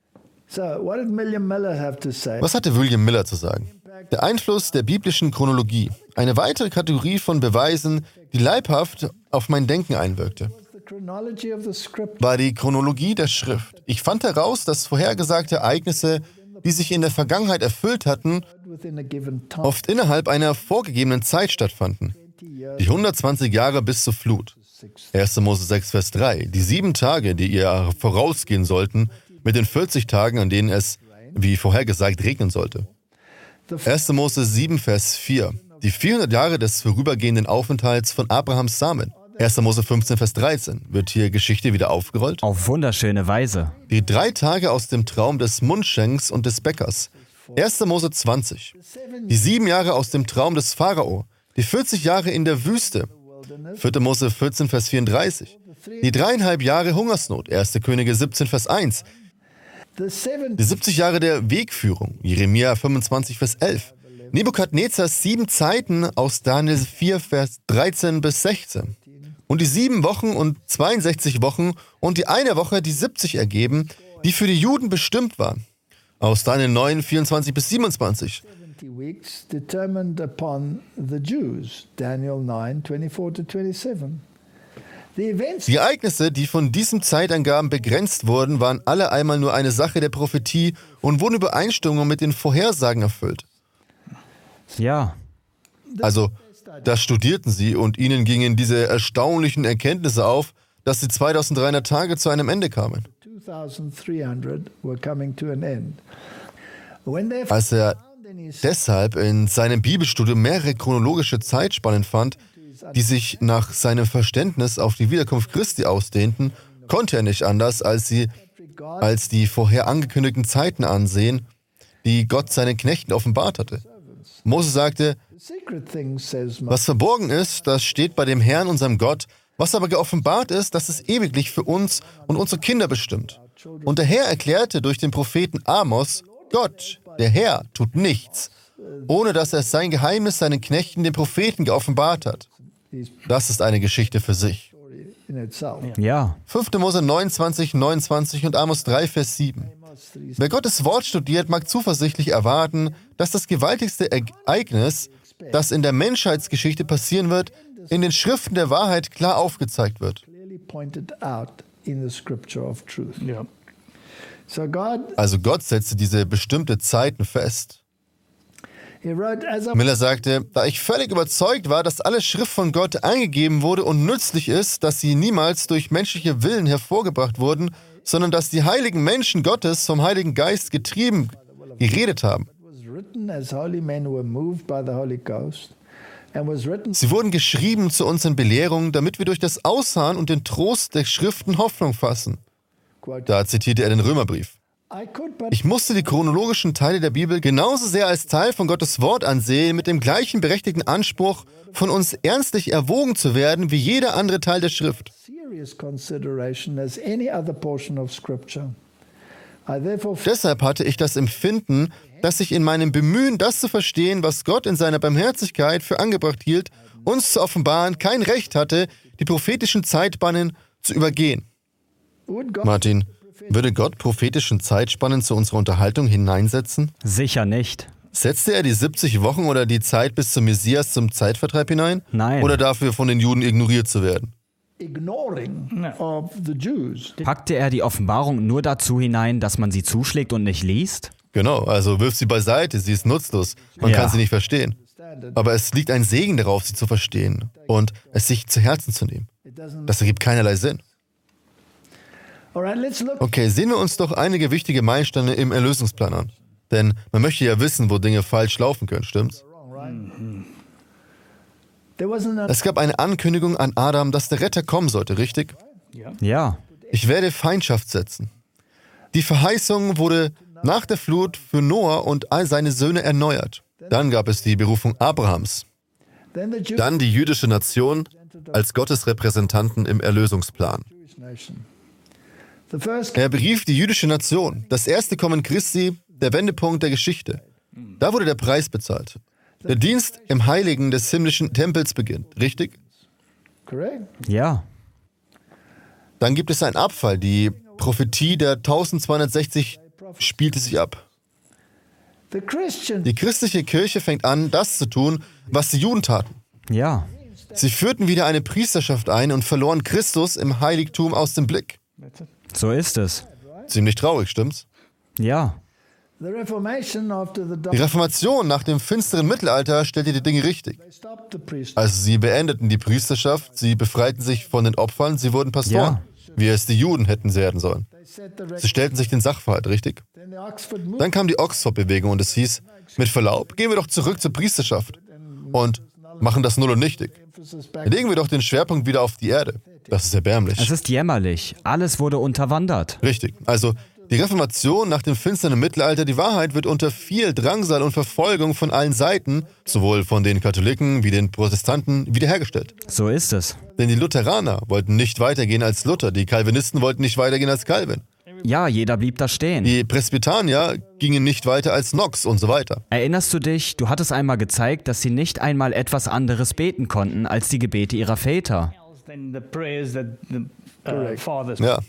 Was hatte William Miller zu sagen? Der Einfluss der biblischen Chronologie, eine weitere Kategorie von Beweisen, die leibhaft auf mein Denken einwirkte, war die Chronologie der Schrift. Ich fand heraus, dass vorhergesagte Ereignisse, die sich in der Vergangenheit erfüllt hatten, oft innerhalb einer vorgegebenen Zeit stattfanden. Die 120 Jahre bis zur Flut. 1. Mose 6, Vers 3. Die 7 Tage, die ihr vorausgehen sollten, mit den 40 Tagen, an denen es, wie vorhergesagt, regnen sollte. 1. Mose 7, Vers 4. Die 400 Jahre des vorübergehenden Aufenthalts von Abrahams Samen. 1. Mose 15, Vers 13. Wird hier Geschichte wieder aufgerollt? Auf wunderschöne Weise. Die 3 Tage aus dem Traum des Mundschenks und des Bäckers. 1. Mose 20. Die 7 Jahre aus dem Traum des Pharao. Die 40 Jahre in der Wüste. 4. Mose 14, Vers 34. Die 3,5 Jahre Hungersnot. 1. Könige 17, Vers 1. Die 70 Jahre der Wegführung. Jeremia 25, Vers 11. Nebukadnezars 7 Zeiten aus Daniel 4, Vers 13 bis 16. Und die 7 Wochen und 62 Wochen und die eine Woche, die 70 ergeben, die für die Juden bestimmt waren. Aus Daniel 9, 24 bis 27. Die Ereignisse, die von diesen Zeitangaben begrenzt wurden, waren alle einmal nur eine Sache der Prophetie und wurden in Übereinstimmung mit den Vorhersagen erfüllt. Ja. Also, das studierten sie und ihnen gingen diese erstaunlichen Erkenntnisse auf, dass die 2300 Tage zu einem Ende kamen. Als er deshalb in seinem Bibelstudium mehrere chronologische Zeitspannen fand, die sich nach seinem Verständnis auf die Wiederkunft Christi ausdehnten, konnte er nicht anders, als die vorher angekündigten Zeiten ansehen, die Gott seinen Knechten offenbart hatte. Mose sagte, was verborgen ist, das steht bei dem Herrn, unserem Gott, was aber geoffenbart ist, das ist ewiglich für uns und unsere Kinder bestimmt. Und der Herr erklärte durch den Propheten Amos, Gott, der Herr, tut nichts, ohne dass er sein Geheimnis seinen Knechten, den Propheten, geoffenbart hat. Das ist eine Geschichte für sich. Ja. 5. Mose 29, 29 und Amos 3, Vers 7. Wer Gottes Wort studiert, mag zuversichtlich erwarten, dass das gewaltigste Ereignis, das in der Menschheitsgeschichte passieren wird, in den Schriften der Wahrheit klar aufgezeigt wird. Also Gott setzte diese bestimmte Zeiten fest. Miller sagte, da ich völlig überzeugt war, dass alle Schrift von Gott eingegeben wurde und nützlich ist, dass sie niemals durch menschliche Willen hervorgebracht wurden, sondern dass die heiligen Menschen Gottes vom Heiligen Geist getrieben geredet haben. Sie wurden geschrieben zu unseren Belehrungen, damit wir durch das Ausharren und den Trost der Schriften Hoffnung fassen. Da zitierte er den Römerbrief. Ich musste die chronologischen Teile der Bibel genauso sehr als Teil von Gottes Wort ansehen, mit dem gleichen berechtigten Anspruch, von uns ernstlich erwogen zu werden, wie jeder andere Teil der Schrift. Deshalb hatte ich das Empfinden, dass ich in meinem Bemühen, das zu verstehen, was Gott in seiner Barmherzigkeit für angebracht hielt, uns zu offenbaren, kein Recht hatte, die prophetischen Zeitspannen zu übergehen. Martin, würde Gott prophetischen Zeitspannen zu unserer Unterhaltung hineinsetzen? Sicher nicht. Setzte er die 70 Wochen oder die Zeit bis zum Messias zum Zeitvertreib hinein? Nein. Oder dafür von den Juden ignoriert zu werden? Packte er die Offenbarung nur dazu hinein, dass man sie zuschlägt und nicht liest? Genau, also wirf sie beiseite, sie ist nutzlos. Man kann sie nicht verstehen. Aber es liegt ein Segen darauf, sie zu verstehen und es sich zu Herzen zu nehmen. Das ergibt keinerlei Sinn. Okay, sehen wir uns doch einige wichtige Meilensteine im Erlösungsplan an. Denn man möchte ja wissen, wo Dinge falsch laufen können, stimmt's? Es gab eine Ankündigung an Adam, dass der Retter kommen sollte, richtig? Ja. Ich werde Feindschaft setzen. Die Verheißung wurde nach der Flut für Noah und all seine Söhne erneuert. Dann gab es die Berufung Abrahams. Dann die jüdische Nation als Gottes Repräsentanten im Erlösungsplan. Er berief die jüdische Nation, das erste Kommen Christi, der Wendepunkt der Geschichte. Da wurde der Preis bezahlt. Der Dienst im Heiligen des himmlischen Tempels beginnt, richtig? Ja. Dann gibt es einen Abfall. Die Prophetie der 1260 spielte sich ab. Die christliche Kirche fängt an, das zu tun, was die Juden taten. Ja. Sie führten wieder eine Priesterschaft ein und verloren Christus im Heiligtum aus dem Blick. So ist es. Ziemlich traurig, stimmt's? Ja. Die Reformation nach dem finsteren Mittelalter stellte die Dinge richtig. Also sie beendeten die Priesterschaft, sie befreiten sich von den Opfern, sie wurden Pastoren, wie es die Juden hätten werden sollen. Sie stellten sich den Sachverhalt, richtig? Dann kam die Oxford-Bewegung und es hieß, mit Verlaub, gehen wir doch zurück zur Priesterschaft und machen das null und nichtig. Legen wir doch den Schwerpunkt wieder auf die Erde. Das ist erbärmlich. Es ist jämmerlich. Alles wurde unterwandert. Richtig. Also die Reformation nach dem finsteren Mittelalter, die Wahrheit wird unter viel Drangsal und Verfolgung von allen Seiten, sowohl von den Katholiken wie den Protestanten, wiederhergestellt. So ist es. Denn die Lutheraner wollten nicht weitergehen als Luther, die Calvinisten wollten nicht weitergehen als Calvin. Ja, jeder blieb da stehen. Die Presbyterianer gingen nicht weiter als Knox und so weiter. Erinnerst du dich, du hattest einmal gezeigt, dass sie nicht einmal etwas anderes beten konnten als die Gebete ihrer Väter. Ja.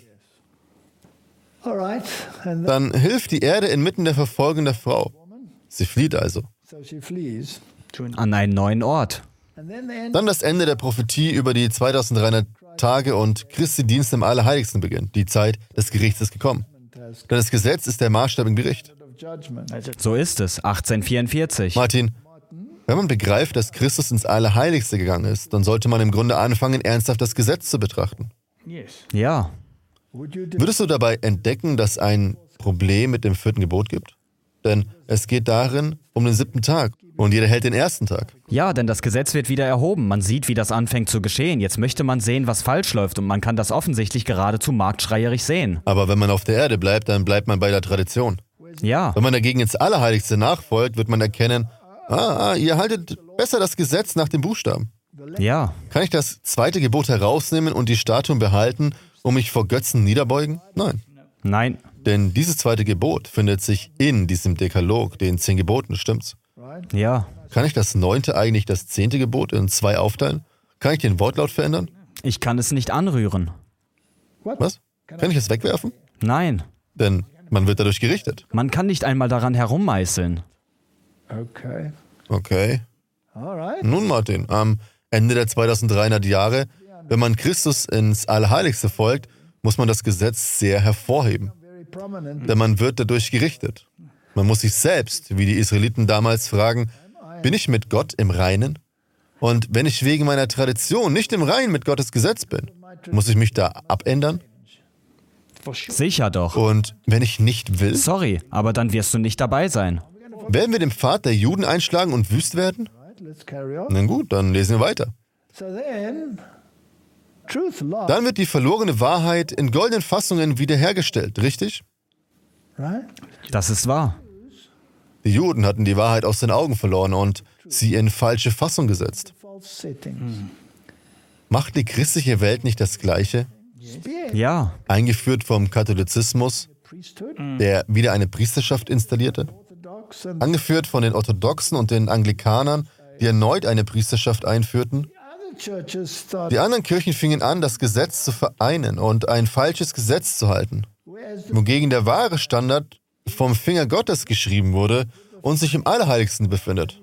Dann hilft die Erde inmitten der Verfolgung der Frau. Sie flieht also. An einen neuen Ort. Dann das Ende der Prophetie über die 2300 Tage und Christi Dienst im Allerheiligsten beginnt. Die Zeit des Gerichts ist gekommen. Denn das Gesetz ist der Maßstab im Gericht. So ist es, 1844. Martin, wenn man begreift, dass Christus ins Allerheiligste gegangen ist, dann sollte man im Grunde anfangen, ernsthaft das Gesetz zu betrachten. Ja. Würdest du dabei entdecken, dass ein Problem mit dem 4. Gebot gibt? Denn es geht darin um den 7. Tag und jeder hält den 1. Tag. Ja, denn das Gesetz wird wieder erhoben. Man sieht, wie das anfängt zu geschehen. Jetzt möchte man sehen, was falsch läuft und man kann das offensichtlich geradezu marktschreierisch sehen. Aber wenn man auf der Erde bleibt, dann bleibt man bei der Tradition. Ja. Wenn man dagegen ins Allerheiligste nachfolgt, wird man erkennen, ihr haltet besser das Gesetz nach dem Buchstaben. Ja. Kann ich das 2. Gebot herausnehmen und die Statuen behalten und mich vor Götzen niederbeugen? Nein. Nein. Denn dieses 2. Gebot findet sich in diesem Dekalog, den 10 Geboten, stimmt's? Ja. Kann ich das 9. eigentlich das 10. Gebot in 2 aufteilen? Kann ich den Wortlaut verändern? Ich kann es nicht anrühren. Was? Kann ich es wegwerfen? Nein. Denn man wird dadurch gerichtet. Man kann nicht einmal daran herummeißeln. Okay. Nun, Martin, am Ende der 2300 Jahre, wenn man Christus ins Allerheiligste folgt, muss man das Gesetz sehr hervorheben. Denn man wird dadurch gerichtet. Man muss sich selbst, wie die Israeliten damals, fragen, bin ich mit Gott im Reinen? Und wenn ich wegen meiner Tradition nicht im Reinen mit Gottes Gesetz bin, muss ich mich da abändern? Sicher doch. Und wenn ich nicht will? Sorry, aber dann wirst du nicht dabei sein. Werden wir den Pfad der Juden einschlagen und wüst werden? Na gut, dann lesen wir weiter. Dann wird die verlorene Wahrheit in goldenen Fassungen wiederhergestellt, richtig? Das ist wahr. Die Juden hatten die Wahrheit aus den Augen verloren und sie in falsche Fassung gesetzt. Macht die christliche Welt nicht das Gleiche? Ja. Eingeführt vom Katholizismus, der wieder eine Priesterschaft installierte. Angeführt von den Orthodoxen und den Anglikanern, die erneut eine Priesterschaft einführten. Die anderen Kirchen fingen an, das Gesetz zu vereinen und ein falsches Gesetz zu halten, wogegen der wahre Standard vom Finger Gottes geschrieben wurde und sich im Allerheiligsten befindet.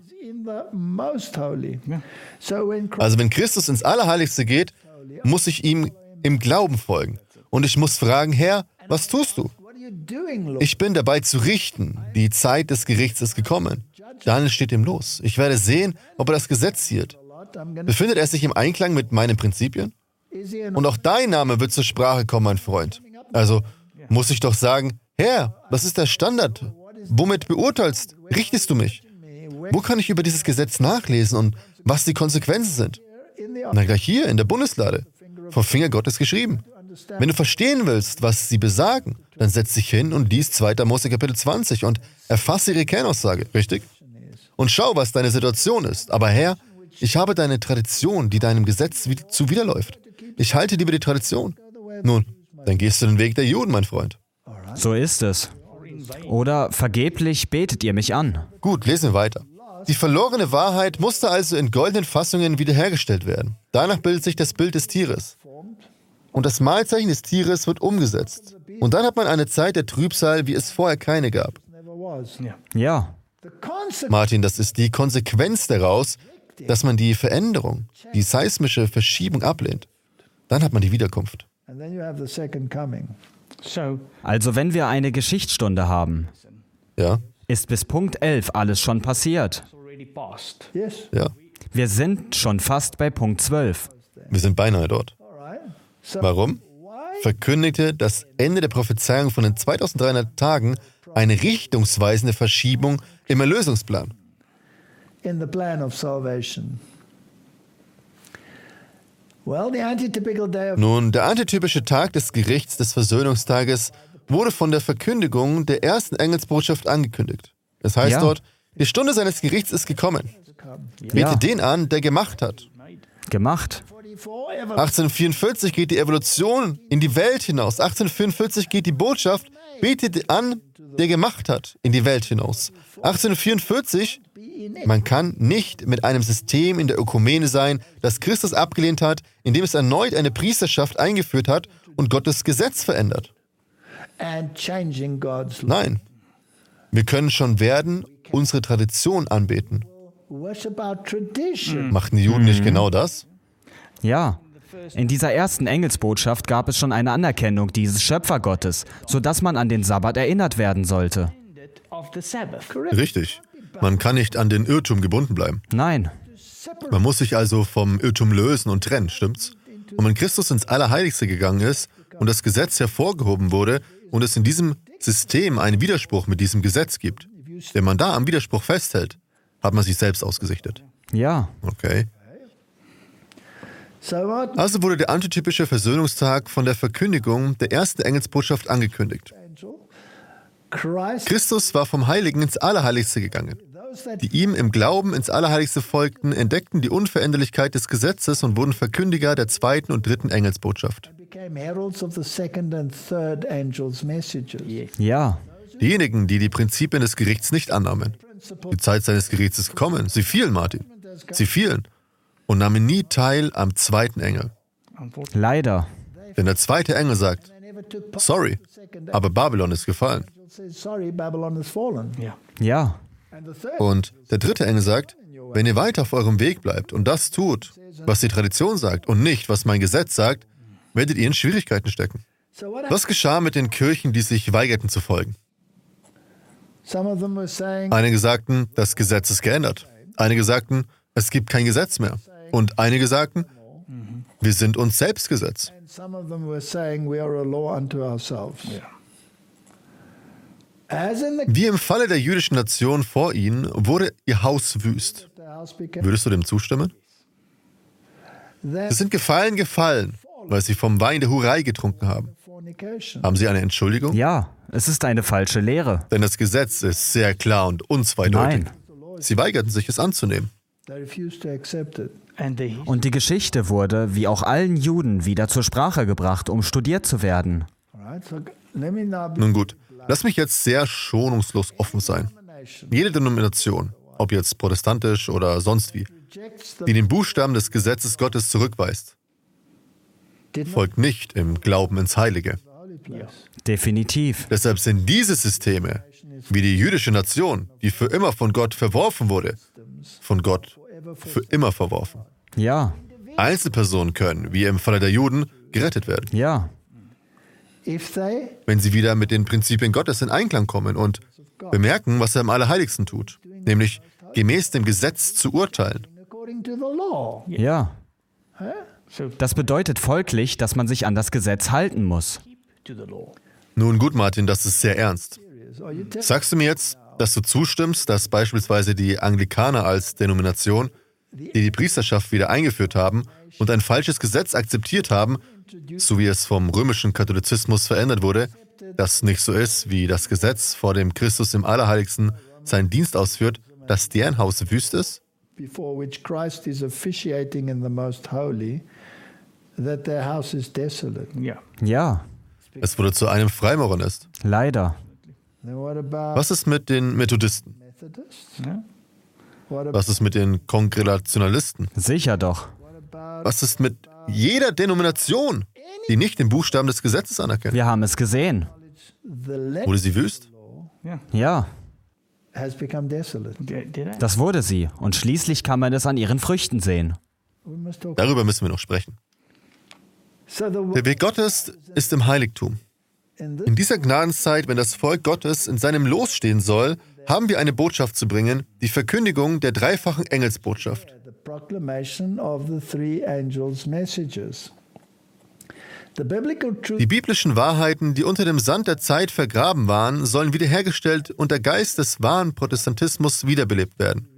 Also wenn Christus ins Allerheiligste geht, muss ich ihm im Glauben folgen. Und ich muss fragen, Herr, was tust du? Ich bin dabei zu richten. Die Zeit des Gerichts ist gekommen. Daniel steht ihm los. Ich werde sehen, ob er das Gesetz hielt. Befindet er sich im Einklang mit meinen Prinzipien? Und auch dein Name wird zur Sprache kommen, mein Freund. Also muss ich doch sagen, Herr, was ist der Standard? Womit richtest du mich? Wo kann ich über dieses Gesetz nachlesen und was die Konsequenzen sind? Na, gleich hier in der Bundeslade. Vom Finger Gottes geschrieben. Wenn du verstehen willst, was sie besagen, dann setz dich hin und lies 2. Mose Kapitel 20 und erfasse ihre Kernaussage, richtig? Und schau, was deine Situation ist. Aber Herr, ich habe deine Tradition, die deinem Gesetz zuwiderläuft. Ich halte lieber die Tradition. Nun, dann gehst du den Weg der Juden, mein Freund. So ist es. Oder vergeblich betet ihr mich an. Gut, lesen wir weiter. Die verlorene Wahrheit musste also in goldenen Fassungen wiederhergestellt werden. Danach bildet sich das Bild des Tieres. Und das Malzeichen des Tieres wird umgesetzt. Und dann hat man eine Zeit der Trübsal, wie es vorher keine gab. Ja. Martin, das ist die Konsequenz daraus, dass man die Veränderung, die seismische Verschiebung ablehnt. Dann hat man die Wiederkunft. Also wenn wir eine Geschichtsstunde haben, ja, ist bis Punkt 11 alles schon passiert. Ja. Wir sind schon fast bei Punkt 12. Wir sind beinahe dort. Warum? Verkündigte das Ende der Prophezeiung von den 2300 Tagen eine richtungsweisende Verschiebung im Erlösungsplan. Nun, der antitypische Tag des Gerichts des Versöhnungstages wurde von der Verkündigung der ersten Engelsbotschaft angekündigt. Das heißt dort, die Stunde seines Gerichts ist gekommen. Bete den an, der gemacht hat. Gemacht. 1844 geht die Evolution in die Welt hinaus. 1844 geht die Botschaft, betet an, der gemacht hat, in die Welt hinaus. 1844, man kann nicht mit einem System in der Ökumene sein, das Christus abgelehnt hat, indem es erneut eine Priesterschaft eingeführt hat und Gottes Gesetz verändert. Nein, wir können schon unsere Tradition anbeten. Machten die Juden nicht genau das? Ja. In dieser ersten Engelsbotschaft gab es schon eine Anerkennung dieses Schöpfergottes, sodass man an den Sabbat erinnert werden sollte. Richtig. Man kann nicht an den Irrtum gebunden bleiben. Nein. Man muss sich also vom Irrtum lösen und trennen, stimmt's? Und wenn Christus ins Allerheiligste gegangen ist und das Gesetz hervorgehoben wurde und es in diesem System einen Widerspruch mit diesem Gesetz gibt, wenn man da am Widerspruch festhält, hat man sich selbst ausgesichtet. Ja. Okay. Also wurde der antitypische Versöhnungstag von der Verkündigung der ersten Engelsbotschaft angekündigt. Christus war vom Heiligen ins Allerheiligste gegangen. Die ihm im Glauben ins Allerheiligste folgten, entdeckten die Unveränderlichkeit des Gesetzes und wurden Verkündiger der zweiten und dritten Engelsbotschaft. Ja. Diejenigen, die die Prinzipien des Gerichts nicht annahmen. Die Zeit seines Gerichts ist gekommen. Sie fielen, Martin. Sie fielen und nahmen nie teil am zweiten Engel. Leider. Denn der zweite Engel sagt, sorry, aber Babylon ist gefallen. Ja. Und der dritte Engel sagt, wenn ihr weiter auf eurem Weg bleibt und das tut, was die Tradition sagt und nicht, was mein Gesetz sagt, werdet ihr in Schwierigkeiten stecken. Was geschah mit den Kirchen, die sich weigerten zu folgen? Einige sagten, das Gesetz ist geändert. Einige sagten, es gibt kein Gesetz mehr. Und einige sagten, wir sind uns selbst Gesetz. Wie im Falle der jüdischen Nation vor ihnen wurde ihr Haus wüst. Würdest du dem zustimmen? Sie sind gefallen, weil sie vom Wein der Hurei getrunken haben. Haben Sie eine Entschuldigung? Ja, es ist eine falsche Lehre. Denn das Gesetz ist sehr klar und unzweideutig. Nein. Sie weigerten sich, es anzunehmen. Und die Geschichte wurde, wie auch allen Juden, wieder zur Sprache gebracht, um studiert zu werden. Nun gut, lass mich jetzt sehr schonungslos offen sein. Jede Denomination, ob jetzt protestantisch oder sonst wie, die den Buchstaben des Gesetzes Gottes zurückweist, folgt nicht im Glauben ins Heilige. Definitiv. Deshalb sind diese Systeme, wie die jüdische Nation, die für immer von Gott verworfen wurde, von Gott für immer verworfen. Ja. Einzelpersonen können, wie im Falle der Juden, gerettet werden. Ja. Wenn sie wieder mit den Prinzipien Gottes in Einklang kommen und bemerken, was er im Allerheiligsten tut, nämlich gemäß dem Gesetz zu urteilen. Ja. Das bedeutet folglich, dass man sich an das Gesetz halten muss. Nun gut, Martin, das ist sehr ernst. Sagst du mir jetzt, dass du zustimmst, dass beispielsweise die Anglikaner als Denomination, die Priesterschaft wieder eingeführt haben und ein falsches Gesetz akzeptiert haben, so wie es vom römischen Katholizismus verändert wurde, das nicht so ist, wie das Gesetz, vor dem Christus im Allerheiligsten seinen Dienst ausführt, dass deren Haus wüst ist? Ja. Es wurde zu einem Freimaurernest. Leider. Was ist mit den Methodisten? Was ist mit den Kongregationalisten? Sicher doch. Was ist mit jeder Denomination, die nicht den Buchstaben des Gesetzes anerkennt? Wir haben es gesehen. Wurde sie wüst? Ja. Das wurde sie. Und schließlich kann man es an ihren Früchten sehen. Darüber müssen wir noch sprechen. Der Weg Gottes ist im Heiligtum. In dieser Gnadenzeit, wenn das Volk Gottes in seinem Los stehen soll, haben wir eine Botschaft zu bringen, die Verkündigung der dreifachen Engelsbotschaft. Die biblischen Wahrheiten, die unter dem Sand der Zeit vergraben waren, sollen wiederhergestellt und der Geist des wahren Protestantismus wiederbelebt werden.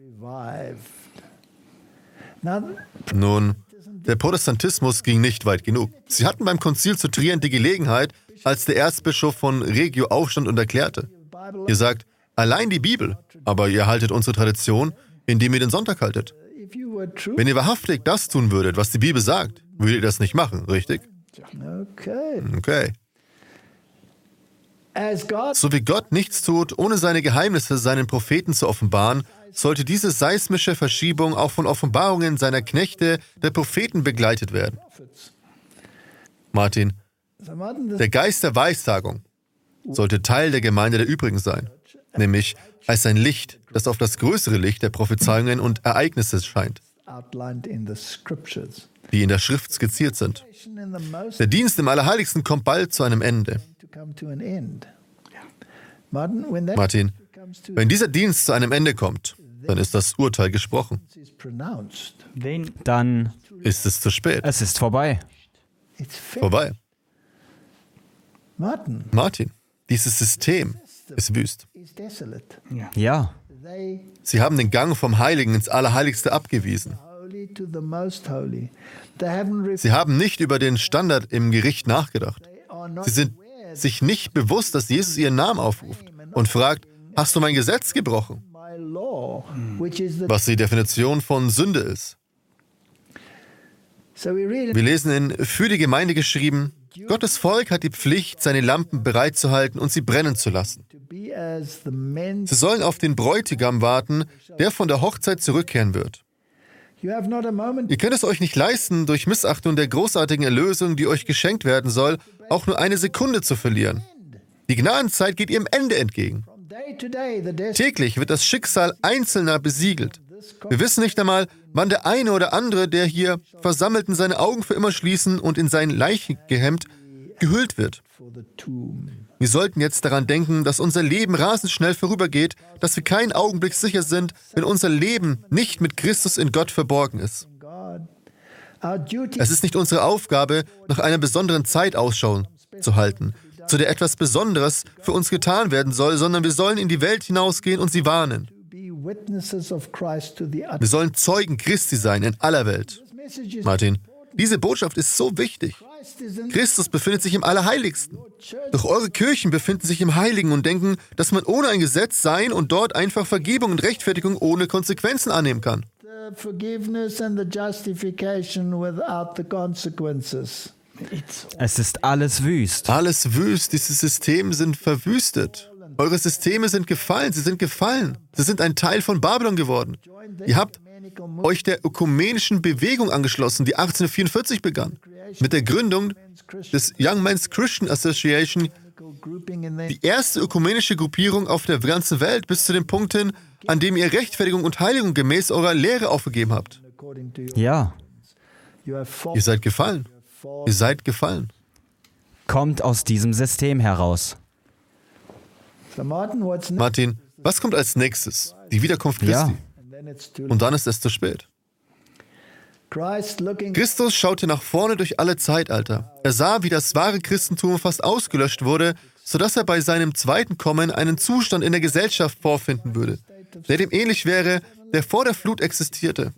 Nun, der Protestantismus ging nicht weit genug. Sie hatten beim Konzil zu Trient die Gelegenheit, als der Erzbischof von Regio aufstand und erklärte: Ihr sagt, allein die Bibel, aber ihr haltet unsere Tradition, indem ihr den Sonntag haltet. Wenn ihr wahrhaftig das tun würdet, was die Bibel sagt, würdet ihr das nicht machen, richtig? Okay. So wie Gott nichts tut, ohne seine Geheimnisse seinen Propheten zu offenbaren, sollte diese seismische Verschiebung auch von Offenbarungen seiner Knechte, der Propheten, begleitet werden. Martin, der Geist der Weissagung sollte Teil der Gemeinde der Übrigen sein, nämlich als ein Licht, das auf das größere Licht der Prophezeiungen und Ereignisse scheint, die in der Schrift skizziert sind. Der Dienst im Allerheiligsten kommt bald zu einem Ende. Martin, wenn dieser Dienst zu einem Ende kommt, dann ist das Urteil gesprochen. Dann ist es zu spät. Es ist vorbei. Vorbei. Martin, dieses System ist wüst. Ja. Sie haben den Gang vom Heiligen ins Allerheiligste abgewiesen. Sie haben nicht über den Standard im Gericht nachgedacht. Sie sind sich nicht bewusst, dass Jesus ihren Namen aufruft und fragt: Hast du mein Gesetz gebrochen? Was die Definition von Sünde ist. Wir lesen in Für die Gemeinde geschrieben: Gottes Volk hat die Pflicht, seine Lampen bereitzuhalten und sie brennen zu lassen. Sie sollen auf den Bräutigam warten, der von der Hochzeit zurückkehren wird. Ihr könnt es euch nicht leisten, durch Missachtung der großartigen Erlösung, die euch geschenkt werden soll, auch nur eine Sekunde zu verlieren. Die Gnadenzeit geht ihrem Ende entgegen. Täglich wird das Schicksal Einzelner besiegelt. Wir wissen nicht einmal, wann der eine oder andere, der hier Versammelten seine Augen für immer schließen und in sein Leichengehemd gehüllt wird. Wir sollten jetzt daran denken, dass unser Leben rasend schnell vorübergeht, dass wir keinen Augenblick sicher sind, wenn unser Leben nicht mit Christus in Gott verborgen ist. Es ist nicht unsere Aufgabe, nach einer besonderen Zeit Ausschau zu halten, zu der etwas Besonderes für uns getan werden soll, sondern wir sollen in die Welt hinausgehen und sie warnen. Wir sollen Zeugen Christi sein in aller Welt. Martin, Diese Botschaft ist so wichtig. Christus befindet sich im Allerheiligsten. Doch eure Kirchen befinden sich im Heiligen und denken, dass man ohne ein Gesetz sein und dort einfach Vergebung und Rechtfertigung ohne Konsequenzen annehmen kann. Es ist alles wüst. Alles wüst. Diese Systeme sind verwüstet. Eure Systeme sind gefallen. Sie sind gefallen. Sie sind ein Teil von Babylon geworden. Ihr habt euch der ökumenischen Bewegung angeschlossen, die 1844 begann. Mit der Gründung des Young Men's Christian Association, die erste ökumenische Gruppierung auf der ganzen Welt, bis zu dem Punkt hin, an dem ihr Rechtfertigung und Heiligung gemäß eurer Lehre aufgegeben habt. Ja. Ihr seid gefallen. Ihr seid gefallen. Kommt aus diesem System heraus. Martin, was kommt als nächstes? Die Wiederkunft Christi. Ja. Und dann ist es zu spät. Christus schaute nach vorne durch alle Zeitalter. Er sah, wie das wahre Christentum fast ausgelöscht wurde, sodass er bei seinem zweiten Kommen einen Zustand in der Gesellschaft vorfinden würde, der dem ähnlich wäre, der vor der Flut existierte.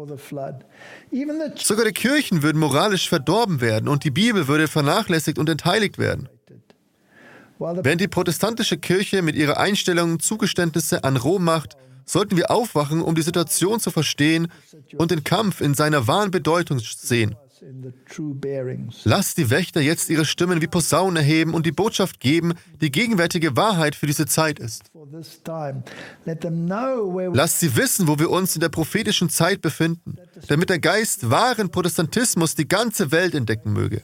Sogar die Kirchen würden moralisch verdorben werden und die Bibel würde vernachlässigt und entheiligt werden. Während die protestantische Kirche mit ihrer Einstellung Zugeständnisse an Rom macht, sollten wir aufwachen, um die Situation zu verstehen und den Kampf in seiner wahren Bedeutung sehen. Lasst die Wächter jetzt ihre Stimmen wie Posaunen erheben und die Botschaft geben, die gegenwärtige Wahrheit für diese Zeit ist. Lasst sie wissen, wo wir uns in der prophetischen Zeit befinden, damit der Geist wahren Protestantismus die ganze Welt entdecken möge.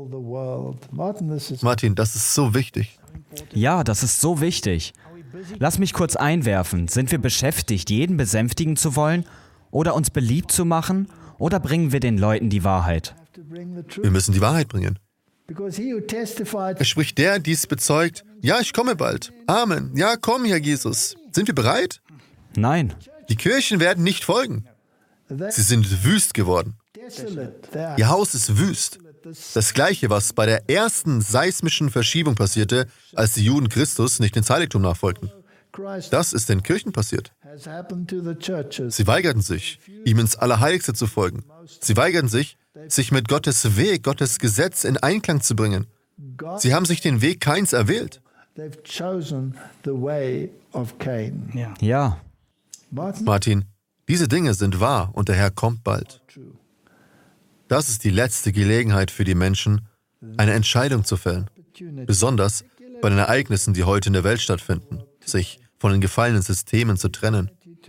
Martin, das ist so wichtig. Ja, das ist so wichtig. Lass mich kurz einwerfen. Sind wir beschäftigt, jeden besänftigen zu wollen oder uns beliebt zu machen, oder bringen wir den Leuten die Wahrheit? Wir müssen die Wahrheit bringen. Es spricht der, dies bezeugt, ja, ich komme bald. Amen. Ja, komm, Herr Jesus. Sind wir bereit? Nein. Die Kirchen werden nicht folgen. Sie sind wüst geworden. Ihr Haus ist wüst. Das Gleiche, was bei der ersten seismischen Verschiebung passierte, als die Juden Christus nicht ins Heiligtum nachfolgten. Das ist den Kirchen passiert. Sie weigerten sich, ihm ins Allerheiligste zu folgen. Sie weigerten sich, sich mit Gottes Weg, Gottes Gesetz in Einklang zu bringen. Sie haben sich den Weg Kains erwählt. Ja. Martin, diese Dinge sind wahr und der Herr kommt bald. Das ist die letzte Gelegenheit für die Menschen, eine Entscheidung zu fällen. Besonders bei den Ereignissen, die heute in der Welt stattfinden, sich von den gefallenen Systemen zu trennen.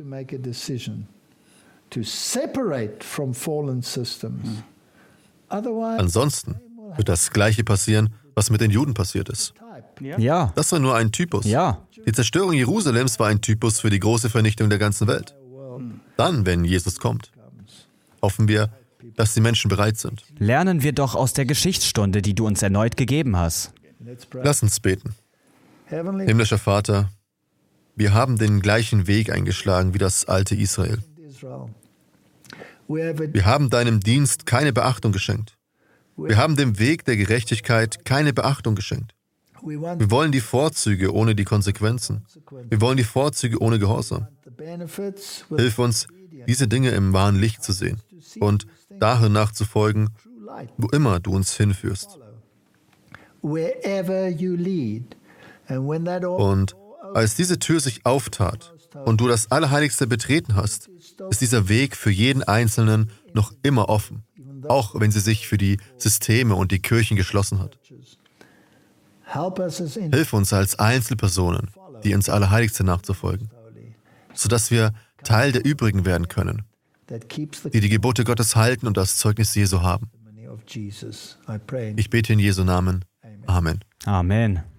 Ansonsten wird das Gleiche passieren, was mit den Juden passiert ist. Ja. Das war nur ein Typus. Ja. Die Zerstörung Jerusalems war ein Typus für die große Vernichtung der ganzen Welt. Dann, wenn Jesus kommt, hoffen wir, dass die Menschen bereit sind. Lernen wir doch aus der Geschichtsstunde, die du uns erneut gegeben hast. Lass uns beten. Himmlischer Vater, wir haben den gleichen Weg eingeschlagen wie das alte Israel. Wir haben deinem Dienst keine Beachtung geschenkt. Wir haben dem Weg der Gerechtigkeit keine Beachtung geschenkt. Wir wollen die Vorzüge ohne die Konsequenzen. Wir wollen die Vorzüge ohne Gehorsam. Hilf uns, diese Dinge im wahren Licht zu sehen und dahin nachzufolgen, wo immer du uns hinführst. Und als diese Tür sich auftat und du das Allerheiligste betreten hast, ist dieser Weg für jeden Einzelnen noch immer offen, auch wenn sie sich für die Systeme und die Kirchen geschlossen hat. Hilf uns als Einzelpersonen, die ins Allerheiligste nachzufolgen, sodass wir Teil der übrigen werden können, die die Gebote Gottes halten und das Zeugnis Jesu haben. Ich bete in Jesu Namen. Amen. Amen.